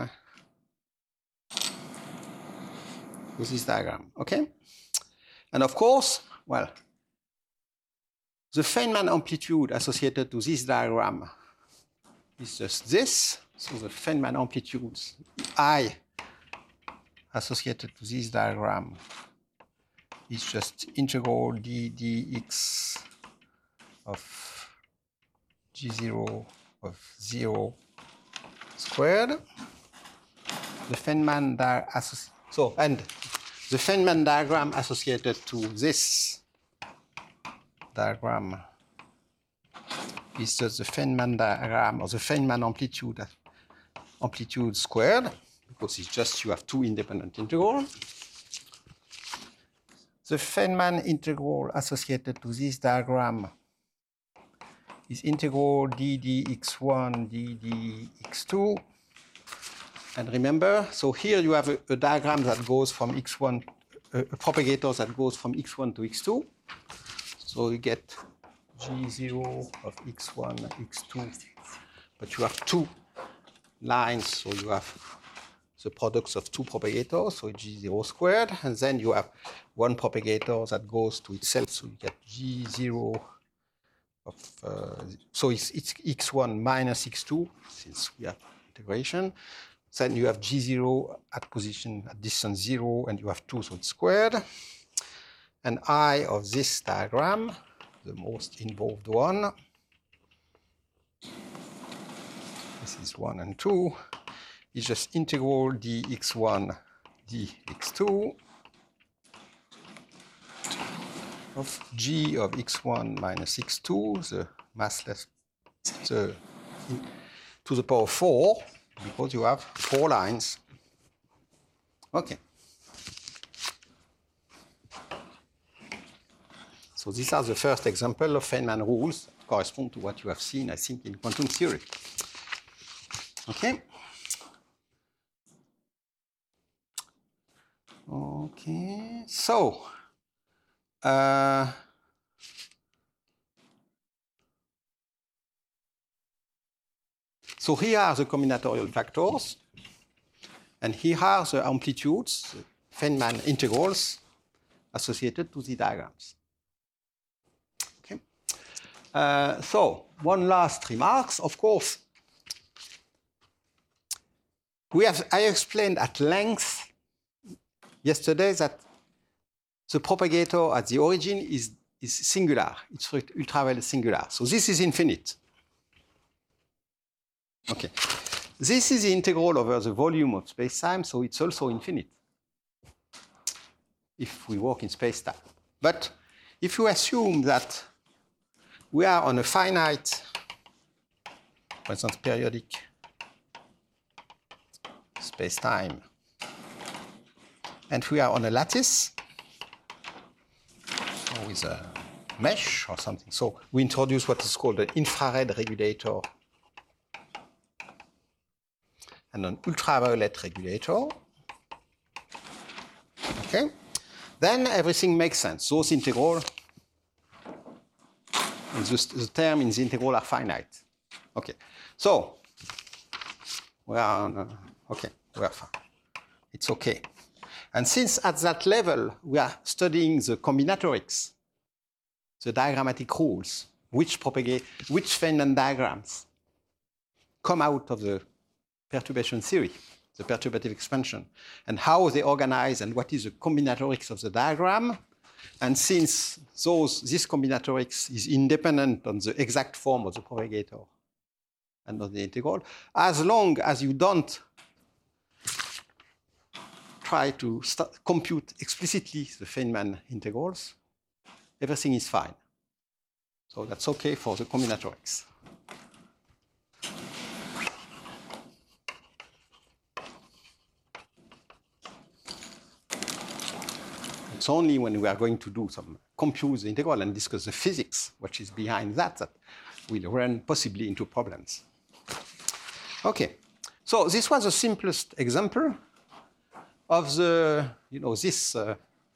with this diagram, okay? And of course, well, the Feynman amplitude associated to this diagram is just this. So the Feynman amplitudes I associated to this diagram is just integral d dx of g zero of zero squared. The Feynman diagram, so, and the Feynman diagram associated to this diagram is just the Feynman diagram, or the Feynman amplitude, amplitude squared, because it's just you have two independent integrals. The Feynman integral associated to this diagram is integral d dx1 d dx2. And remember, so here you have a, a diagram that goes from x one, a, a propagator that goes from x one to x two. So you get g zero of x one, x two, but you have two lines, so you have the products of two propagators, so g zero squared, and then you have one propagator that goes to itself, so you get g zero of, uh, so it's, it's x one minus x two, since we have integration. Then you have g zero at position, at distance zero, and you have two, so it's squared. And I of this diagram, the most involved one, this is one and two, is just integral dx1 dx2 of g of x one minus x two, the massless, the, in, to the power four, because you have four lines. Okay. So these are the first example of Feynman rules that correspond to what you have seen, I think, in quantum theory. Okay. Okay. So, uh, so here are the combinatorial factors, and here are the amplitudes, the Feynman integrals associated to the diagrams. Okay. Uh, so, one last remarks. Of course, we have, I explained at length yesterday that the propagator at the origin is, is singular. It's ultraviolet singular. So this is infinite. Okay. This is the integral over the volume of space-time, so it's also infinite if we work in space-time. But if you assume that we are on a finite, for instance, periodic space-time, and we are on a lattice, or with a mesh or something. So we introduce what is called an infrared regulator and an ultraviolet regulator. Okay? Then everything makes sense. Those integrals, the, the term in the integral are finite. Okay, so we are on, uh, okay, we are fine. It's okay. And since at that level we are studying the combinatorics, the diagrammatic rules, which propagate, which Feynman diagrams come out of the perturbation theory, the perturbative expansion, and how they organize and what is the combinatorics of the diagram. And since those, this combinatorics is independent on the exact form of the propagator and of the integral, as long as you don't try to start, compute explicitly the Feynman integrals, everything is fine. So that's okay for the combinatorics. It's only when we are going to do some compute the integral and discuss the physics, which is behind that, that we'll run possibly into problems. Okay, so this was the simplest example of the, you know, this uh,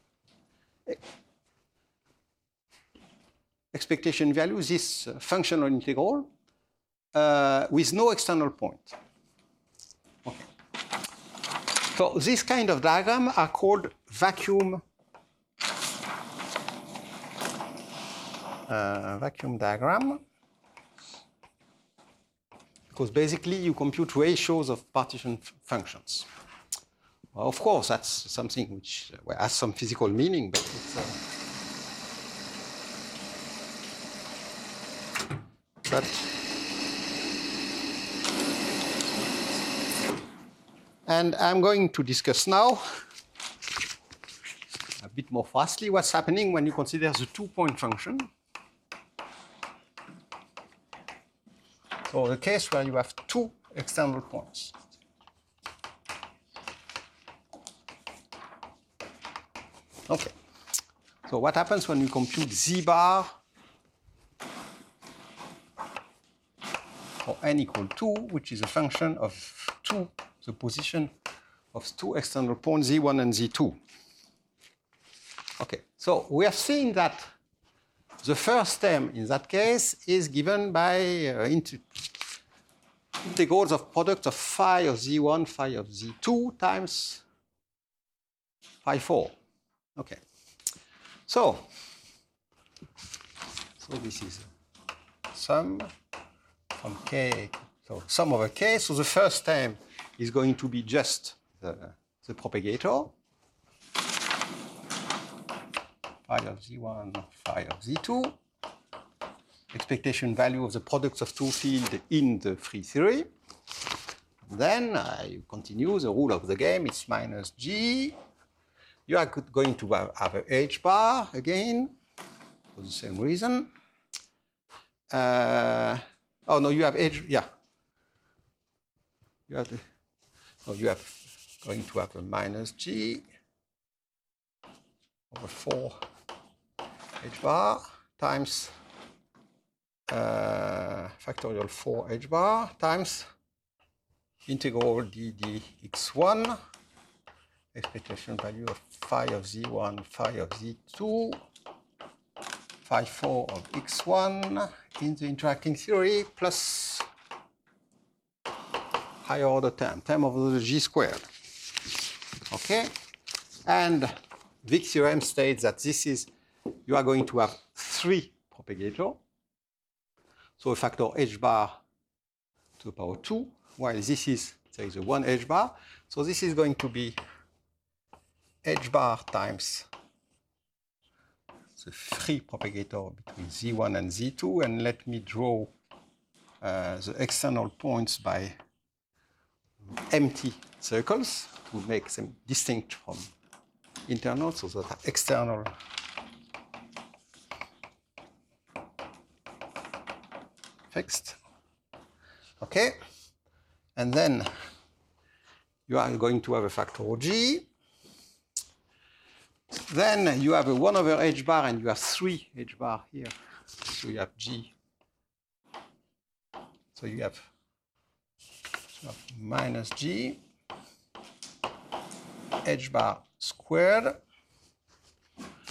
expectation value, this uh, functional integral uh, with no external point. Okay. So this kind of diagram are called vacuum uh, vacuum diagram, because basically you compute ratios of partition functions. Well, of course, that's something which well, has some physical meaning, but it's uh, but and I'm going to discuss now a bit more fastly what's happening when you consider the two-point function. So the case where you have two external points. Okay. So what happens when you compute z bar for n equal two, which is a function of two, the position of two external points z one and z two. Okay, so we have seen that the first term in that case is given by uh, integrals of product of phi of z one, phi of z two times phi four. Okay, so so this is sum from k, so sum over k. So the first term is going to be just the, the propagator, phi of z one, phi of z two, expectation value of the products of two fields in the free theory. Then uh, you continue the rule of the game, it's minus g. You are going to have, have a h bar again, for the same reason. Uh, oh no, you have h, yeah. You have, the, oh, you have going to have a minus g over four h bar times uh, factorial four h bar times integral d dx1, expectation value of phi of z one, phi of z two, phi four of x one in the interacting theory plus higher order term, term of the g squared. Okay? And Wick theorem states that this is, you are going to have three propagators. So a factor h bar to the power two, while this is, there is a one h bar. So this is going to be h bar times the free propagator between z one and z two. And let me draw uh, the external points by empty circles to make them distinct from internal, so that are external fixed. Okay, and then you are going to have a factor g. Then you have a one over h bar, and you have three h bar here. So you have g. So you have, you have minus g h bar squared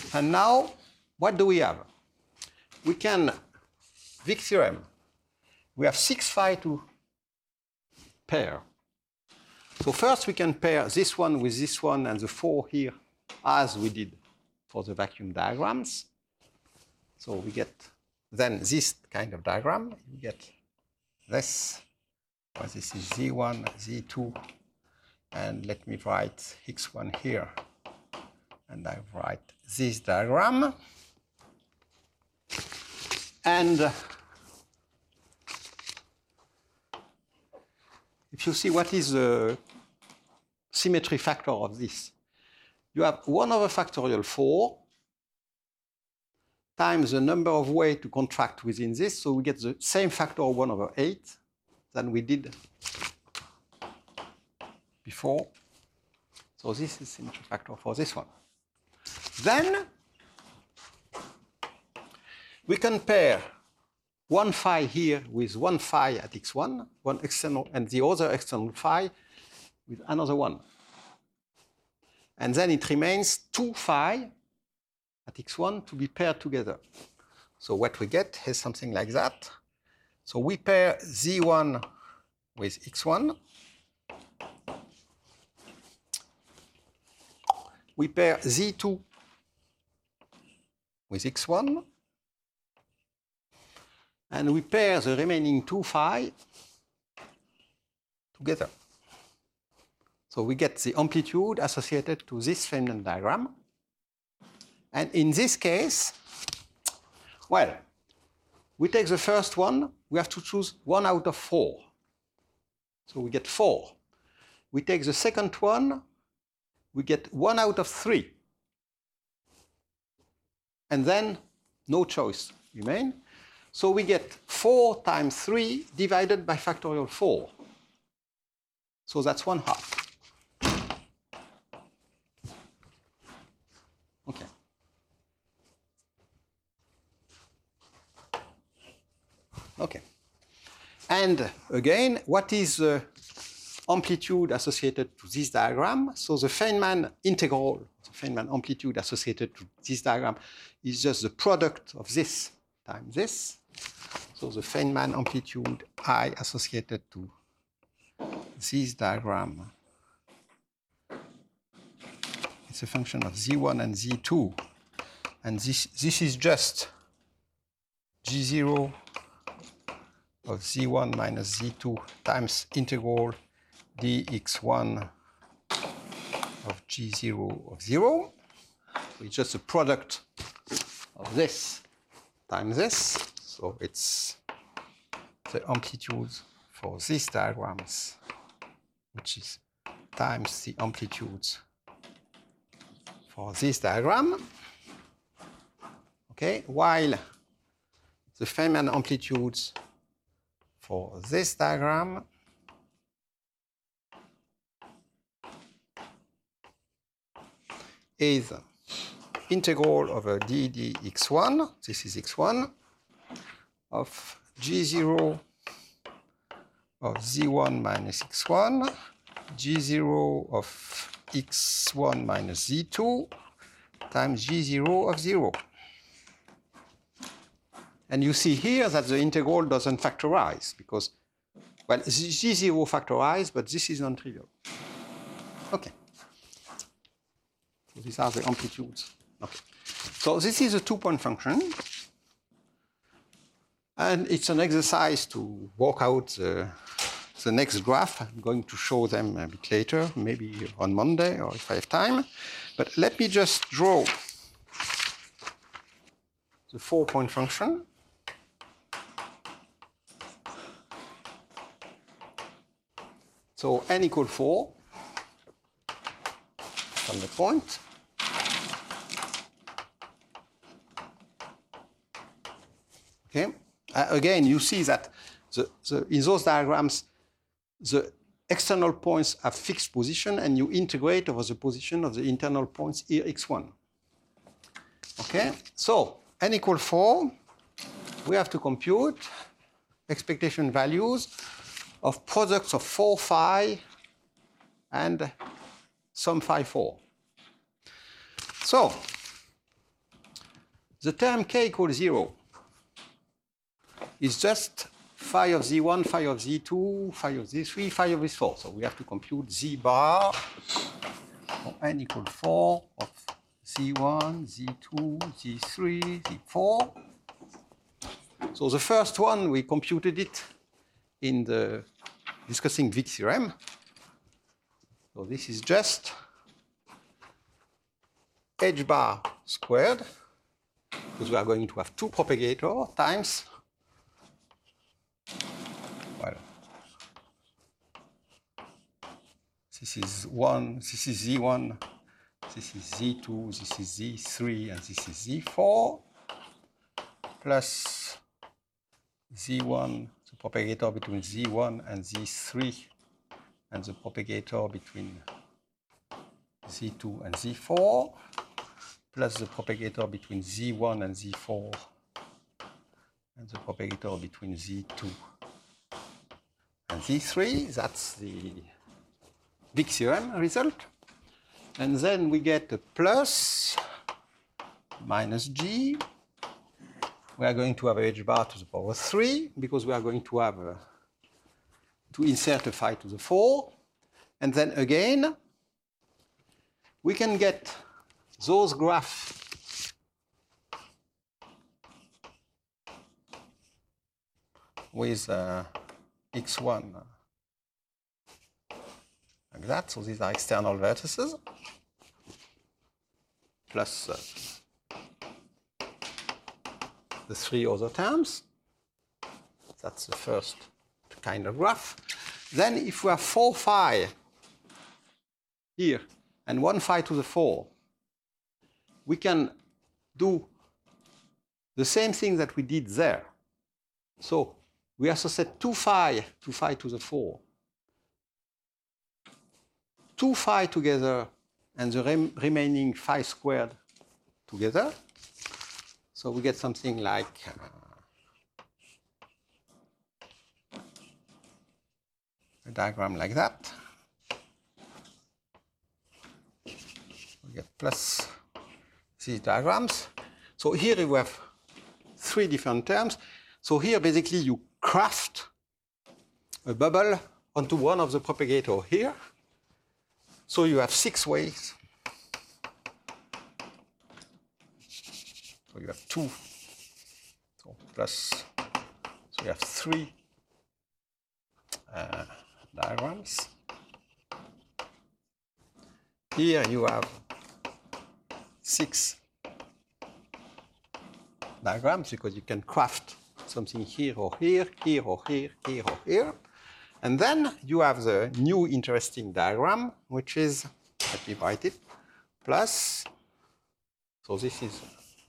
And now, what do we have? We can, Wick theorem, we have six phi to pair. So first we can pair this one with this one and the four here as we did for the vacuum diagrams. So we get then this kind of diagram. You get this, well, this is Z one, Z two, and let me write X one here. And I write this diagram. And uh, if you see what is the symmetry factor of this, you have one over factorial four times the number of ways to contract within this. So we get the same factor of one over eight than we did before. So this is symmetry factor for this one. Then we can pair one phi here with one phi at x one, one external, and the other external phi with another one. And then it remains two phi at x one to be paired together. So what we get is something like that. So we pair Z one with x one. We pair Z two with x one. And we pair the remaining two phi together. So we get the amplitude associated to this Feynman diagram. And in this case, well, we take the first one, we have to choose one out of four. So we get four. We take the second one, we get one out of three. And then no choice remain. So we get four times three divided by factorial four. So that's one half. Okay. Okay. And again, what is the amplitude associated to this diagram? So the Feynman integral, the Feynman amplitude associated to this diagram is just the product of this times this. So the Feynman amplitude I associated to this diagram is a function of Z one and Z two. And this, this is just G zero of Z one minus Z two times integral dx one of G zero of zero. So it's just a product of this times this. So it's the amplitude for these diagrams, which is times the amplitudes for this diagram. Okay, while the Feynman amplitudes for this diagram is integral over d dx one, this is x one, of G zero of Z one minus x one, G zero of x one minus Z two times G zero of zero. And you see here that the integral doesn't factorize because, well, G zero factorized, but this is non-trivial. Okay. So these are the amplitudes. Okay. So this is a two-point function. And it's an exercise to work out the, the next graph. I'm going to show them a bit later, maybe on Monday or if I have time. But let me just draw the four-point function. So n equal four from the point. Okay. Uh, again, you see that the, the, in those diagrams, the external points have fixed position, and you integrate over the position of the internal points here, x one. Okay, so n equal four, we have to compute expectation values of products of four phi and some phi four. So the term k equals zero is just phi of z one, phi of z two, phi of z three, phi of z four. So we have to compute z bar for n equals four of z one, z two, z three, z four. So the first one, we computed it in the discussing Wick theorem. So this is just h bar squared, because we are going to have two propagators times, well, this is one, this is z one, this is z two, this is z three, and this is z four, plus z one, the propagator between z one and z three, and the propagator between z two and z four, plus the propagator between z one and z four, and the propagator between z two and z three. That's the Wick theorem result. And then we get a plus minus g. We are going to have a h bar to the power three, because we are going to have a, to insert a phi to the four. And then again, we can get those graphs with uh, x one like that. So these are external vertices, plus uh, the three other terms. That's the first kind of graph. Then if we have four phi here and one phi to the four, we can do the same thing that we did there. So we associate two phi to phi to the four, two phi together, and the rem remaining phi squared together. So we get something like uh, a diagram like that. We get plus these diagrams. So here we have three different terms. So here basically you craft a bubble onto one of the propagators here. So you have six ways. So you have two, so plus, so you have three uh, diagrams. Here you have six diagrams, because you can craft something here or here, here or here, here or here. And then you have the new interesting diagram, which is, let me write it, plus, so this is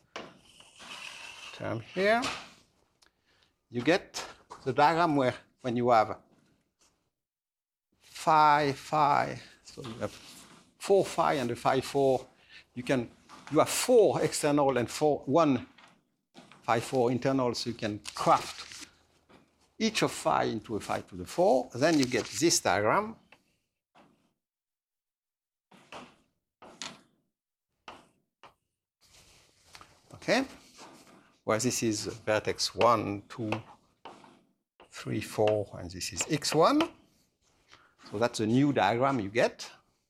term here. You get the diagram where when you have phi, phi, so you have four phi and a phi four, you can, you have four external and four, one phi four internal, so you can craft each of phi into a phi to the four. Then you get this diagram. Okay, where this is vertex one, two, three, four, and this is x one. So that's a new diagram you get.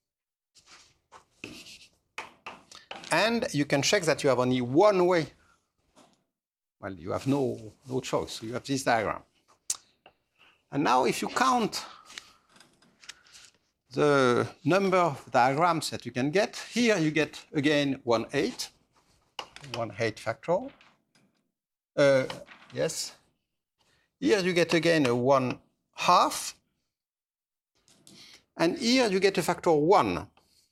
And you can check that you have only one way. Well, you have no, no choice. So you have this diagram. And now if you count the number of diagrams that you can get, here you get again one eighth, one eighth factorial. Uh, yes. Here you get again a one half. And here you get a factor one.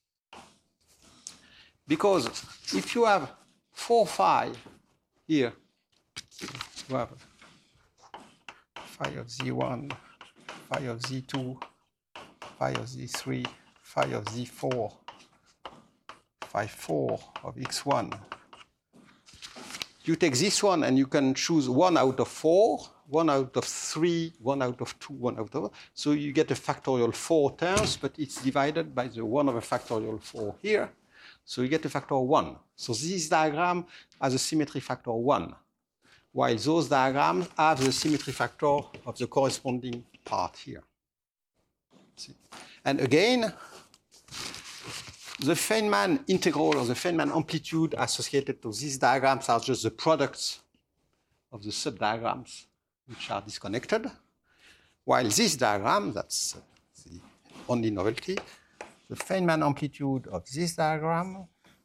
Because if you have four phi here, you have phi of z one, phi of z two, phi of z three, phi of z four, phi four of x one. You take this one and you can choose one out of four, one out of three, one out of two, one out of, so you get a factorial four terms, but it's divided by the one over factorial four here. So you get a factor one. So this diagram has a symmetry factor one, while those diagrams have the symmetry factor of the corresponding part here. See? And again, the Feynman integral or the Feynman amplitude associated to these diagrams are just the products of the subdiagrams which are disconnected, while this diagram, that's the only novelty, the Feynman amplitude of this diagram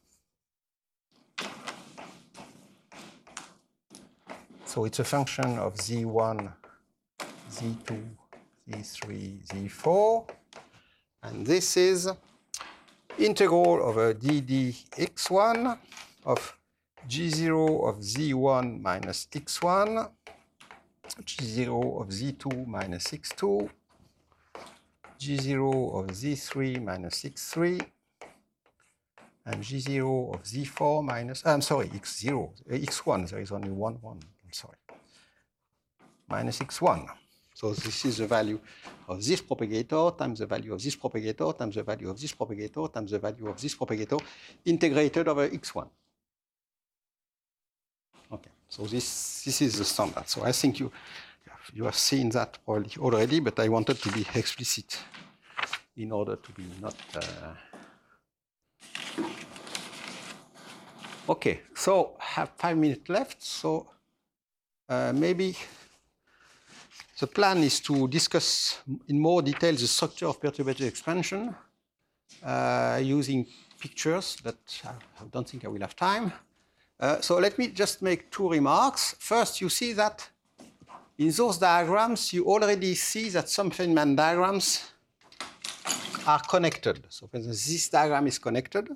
so it's a function of Z one, Z two, Z three, Z four, and this is integral over d d x one of G zero of Z one minus x one, G zero of Z two minus x two, G zero of Z three minus x three, and G zero of Z four minus, I'm sorry, x zero, x one, there is only one, one, I'm sorry, minus x one. So this is the value of this propagator times the value of this propagator times the value of this propagator times the value of this propagator integrated over x one. Okay, so this, this is the standard. So I think you, you have seen that probably already, but I wanted to be explicit in order to be not... Uh... Okay, so I have five minutes left, so uh, maybe the plan is to discuss in more detail the structure of perturbative expansion uh, using pictures, but I don't think I will have time. Uh, so let me just make two remarks. First, you see that in those diagrams, you already see that some Feynman diagrams are connected. So for instance, this diagram is connected.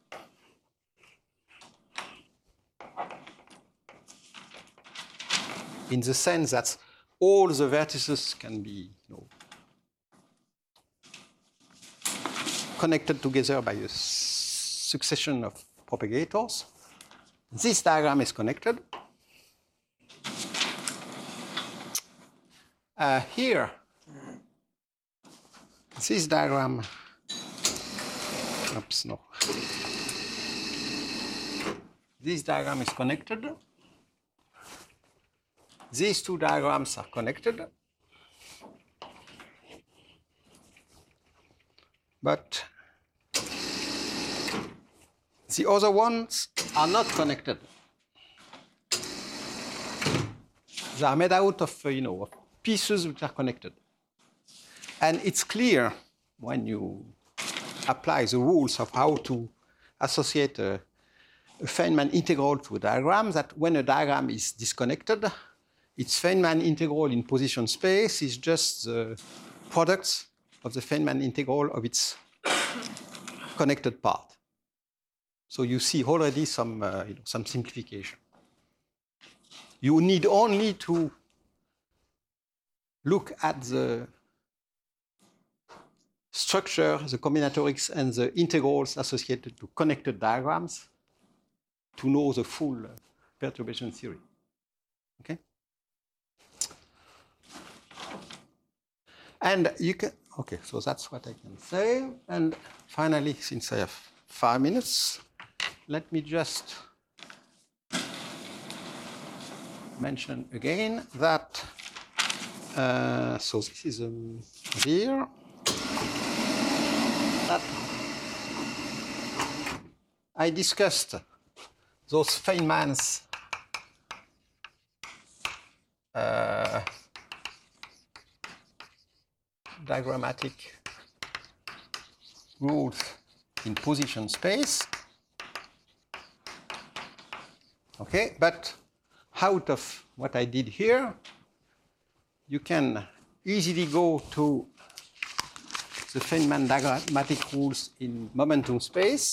In the sense that all the vertices can be you know, connected together by a succession of propagators. This diagram is connected. Uh, here, this diagram, oops, no. This diagram is connected. These two diagrams are connected. But the other ones are not connected. They are made out of, you know, of pieces which are connected. And it's clear when you apply the rules of how to associate a, a Feynman integral to a diagram that when a diagram is disconnected, its Feynman integral in position space is just the product of the Feynman integral of its connected part. So you see already some, uh, you know, some simplification. You need only to look at the structure, the combinatorics, and the integrals associated to connected diagrams to know the full uh, perturbation theory. Okay? And you can, okay, so that's what I can say. And finally, since I have five minutes, let me just mention again that, uh, so this is um, here, that I discussed those Feynman's uh, diagrammatic rules in position space. Okay, but out of what I did here, you can easily go to the Feynman diagrammatic rules in momentum space,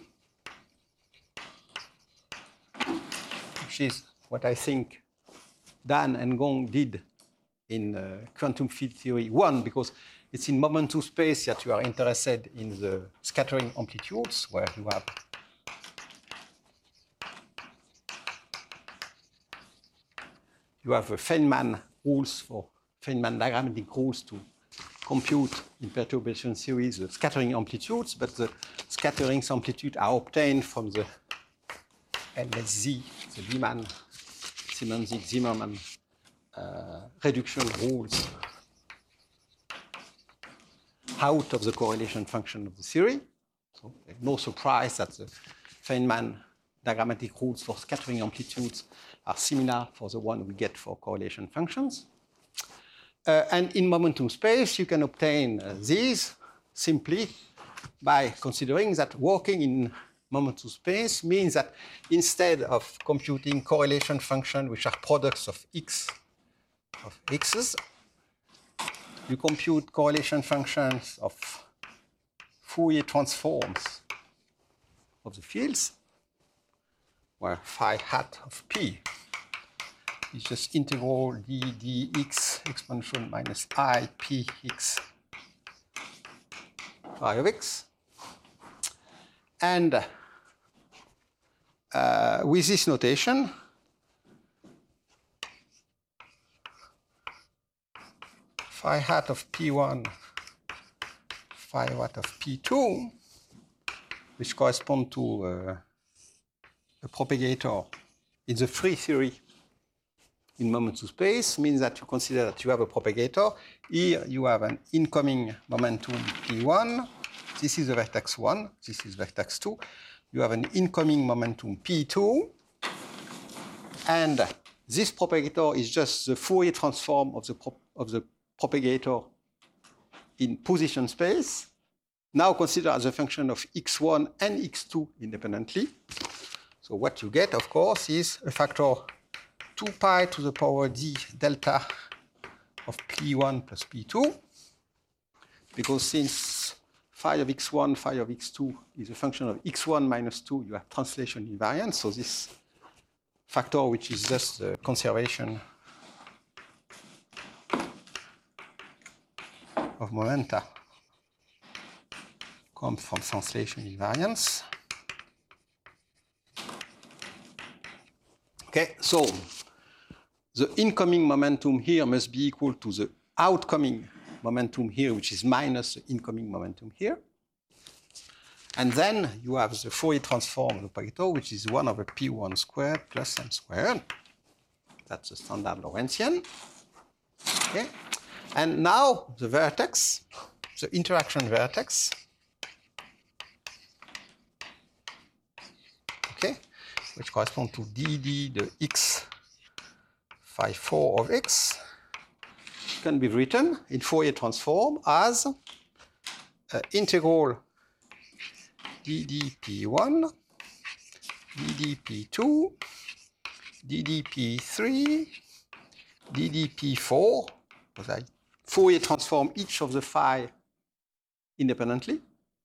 which is what I think Dan and Gong did in uh, quantum field theory one, because it's in momentum space that you are interested in the scattering amplitudes, where you have you have a Feynman rules for Feynman diagrammatic rules to compute in perturbation series the scattering amplitudes, but the scattering amplitudes are obtained from the L S Z, the Riemann, Simonzik, Zimmermann uh, reduction rules out of the correlation function of the theory. So no surprise that the Feynman diagrammatic rules for scattering amplitudes are similar for the one we get for correlation functions. Uh, and in momentum space, you can obtain uh, these simply by considering that working in momentum space means that instead of computing correlation functions which are products of x of x's, you compute correlation functions of Fourier transforms of the fields, where phi hat of p is just integral d dx exponential minus I p x phi of x. And uh, with this notation, phi hat of p one, phi hat of p two, which correspond to uh, a propagator in the free theory in momentum space, means that you consider that you have a propagator. Here you have an incoming momentum p one. This is the vertex one. This is vertex two. You have an incoming momentum p two. And this propagator is just the Fourier transform of the, pro of the propagator in position space, now considered as a function of x one and x two independently. So what you get, of course, is a factor two pi to the power d delta of p one plus p two, because since phi of x one, phi of x two is a function of x one minus two, you have translation invariance. So this factor, which is just the conservation of momenta, comes from translation invariance. Okay, so the incoming momentum here must be equal to the outcoming momentum here, which is minus the incoming momentum here. And then you have the Fourier transform of the propagator, which is one over p one squared plus m squared. That's the standard Lorentzian. Okay. And now the vertex, the interaction vertex, okay, which corresponds to dd the x phi four of x, can be written in Fourier transform as uh, integral dd p one, dd p two, dd p three, dd p four, because I Fourier transform each of the phi independently.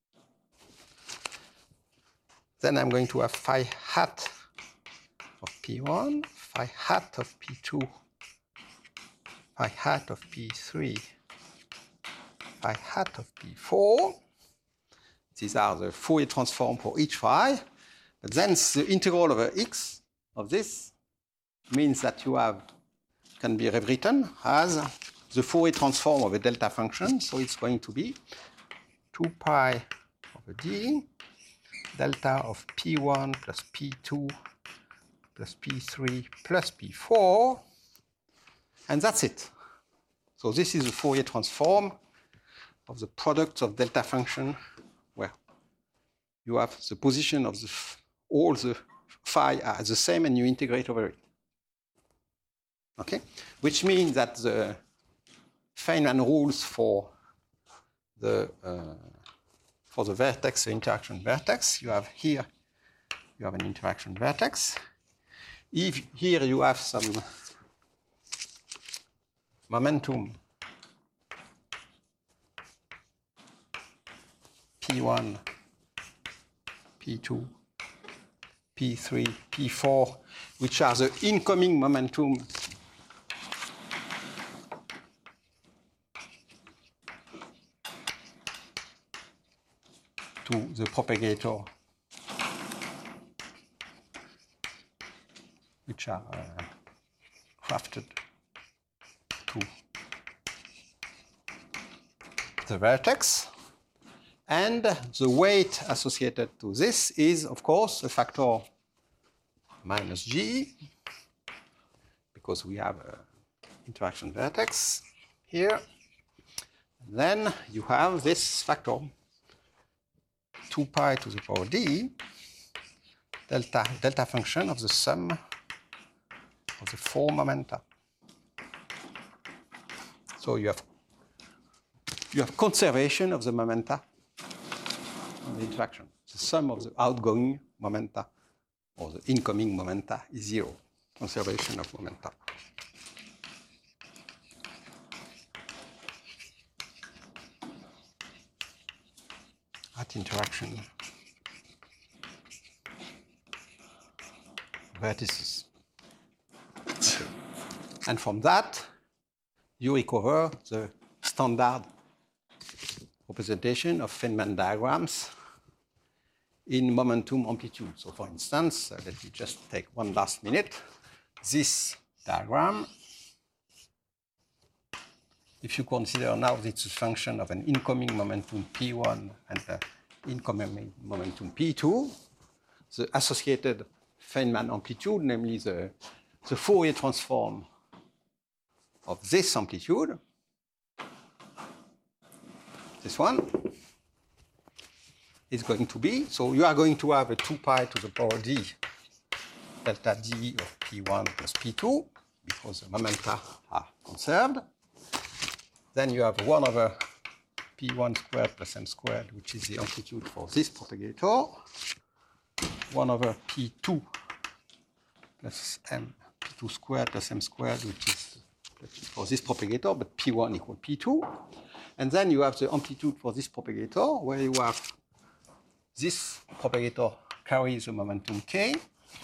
Then I'm going to have phi hat of p one, phi hat of p two, phi hat of p three, phi hat of p four. These are the Fourier transform for each phi. But then the integral over x of this means that you have, can be rewritten as the Fourier transform of a delta function. So it's going to be two pi over d delta of p one plus p two plus p three plus p four. And that's it. So this is the Fourier transform of the product of delta function, where you have the position of the all the phi are the same and you integrate over it. Okay? Which means that the Feynman rules for the uh, for the vertex, the interaction vertex, you have here you have an interaction vertex. If here you have some momentum p one, p two, p three, p four, which are the incoming momentum to the propagator, which are uh, crafted to the vertex. And the weight associated to this is, of course, a factor minus G, because we have an interaction vertex here. And then you have this factor, two pi to the power d, delta, delta function of the sum of the four momenta. So you have, you have conservation of the momenta of the interaction. The sum of the outgoing momenta or the incoming momenta is zero. Conservation of momenta. At interaction vertices. And from that, you recover the standard representation of Feynman diagrams in momentum amplitude. So for instance, uh, let me just take one last minute. This diagram, if you consider now that it's a function of an incoming momentum P one and an incoming momentum P two, the associated Feynman amplitude, namely the, the Fourier transform of this amplitude, this one, is going to be, so you are going to have a two pi to the power d delta d of P one plus P two, because the momenta are conserved. Then you have one over P one squared plus m squared, which is the amplitude for this propagator, one over P two plus m, P two squared plus m squared, which is for this propagator, but P one equal P two. And then you have the amplitude for this propagator, where you have this propagator carries the momentum k.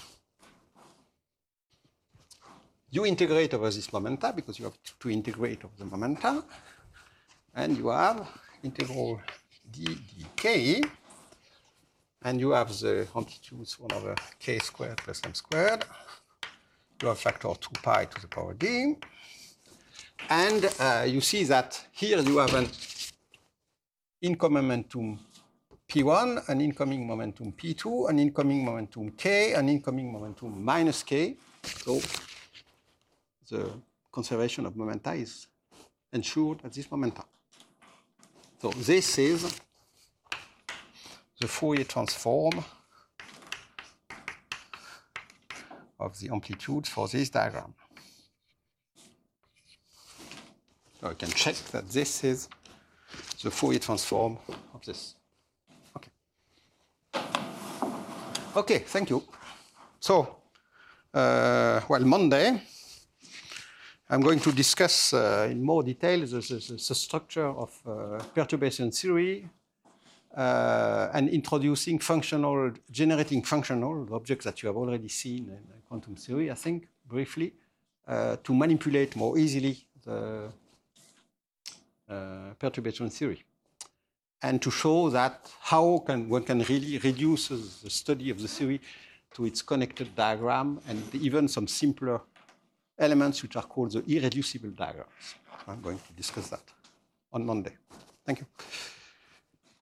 You integrate over this momenta, because you have to integrate over the momenta. And you have integral d dk. And you have the amplitudes one over k squared plus m squared. You have factor two pi to the power d. And uh, you see that here you have an incoming momentum P one, an incoming momentum P two, an incoming momentum k, an incoming momentum minus k. So the conservation of momenta is ensured at this momenta. So this is the Fourier transform of the amplitudes for this diagram. So I can check that this is the Fourier transform of this. Okay. Okay, thank you. So, uh, well, Monday, I'm going to discuss uh, in more detail the, the, the structure of uh, perturbation theory uh, and introducing functional, generating functional objects that you have already seen in quantum theory, I think, briefly, uh, to manipulate more easily the uh, perturbation theory. And to show that how can, one can really reduce the study of the theory to its connected diagram and even some simpler elements which are called the irreducible diagrams. I'm going to discuss that on Monday. Thank you.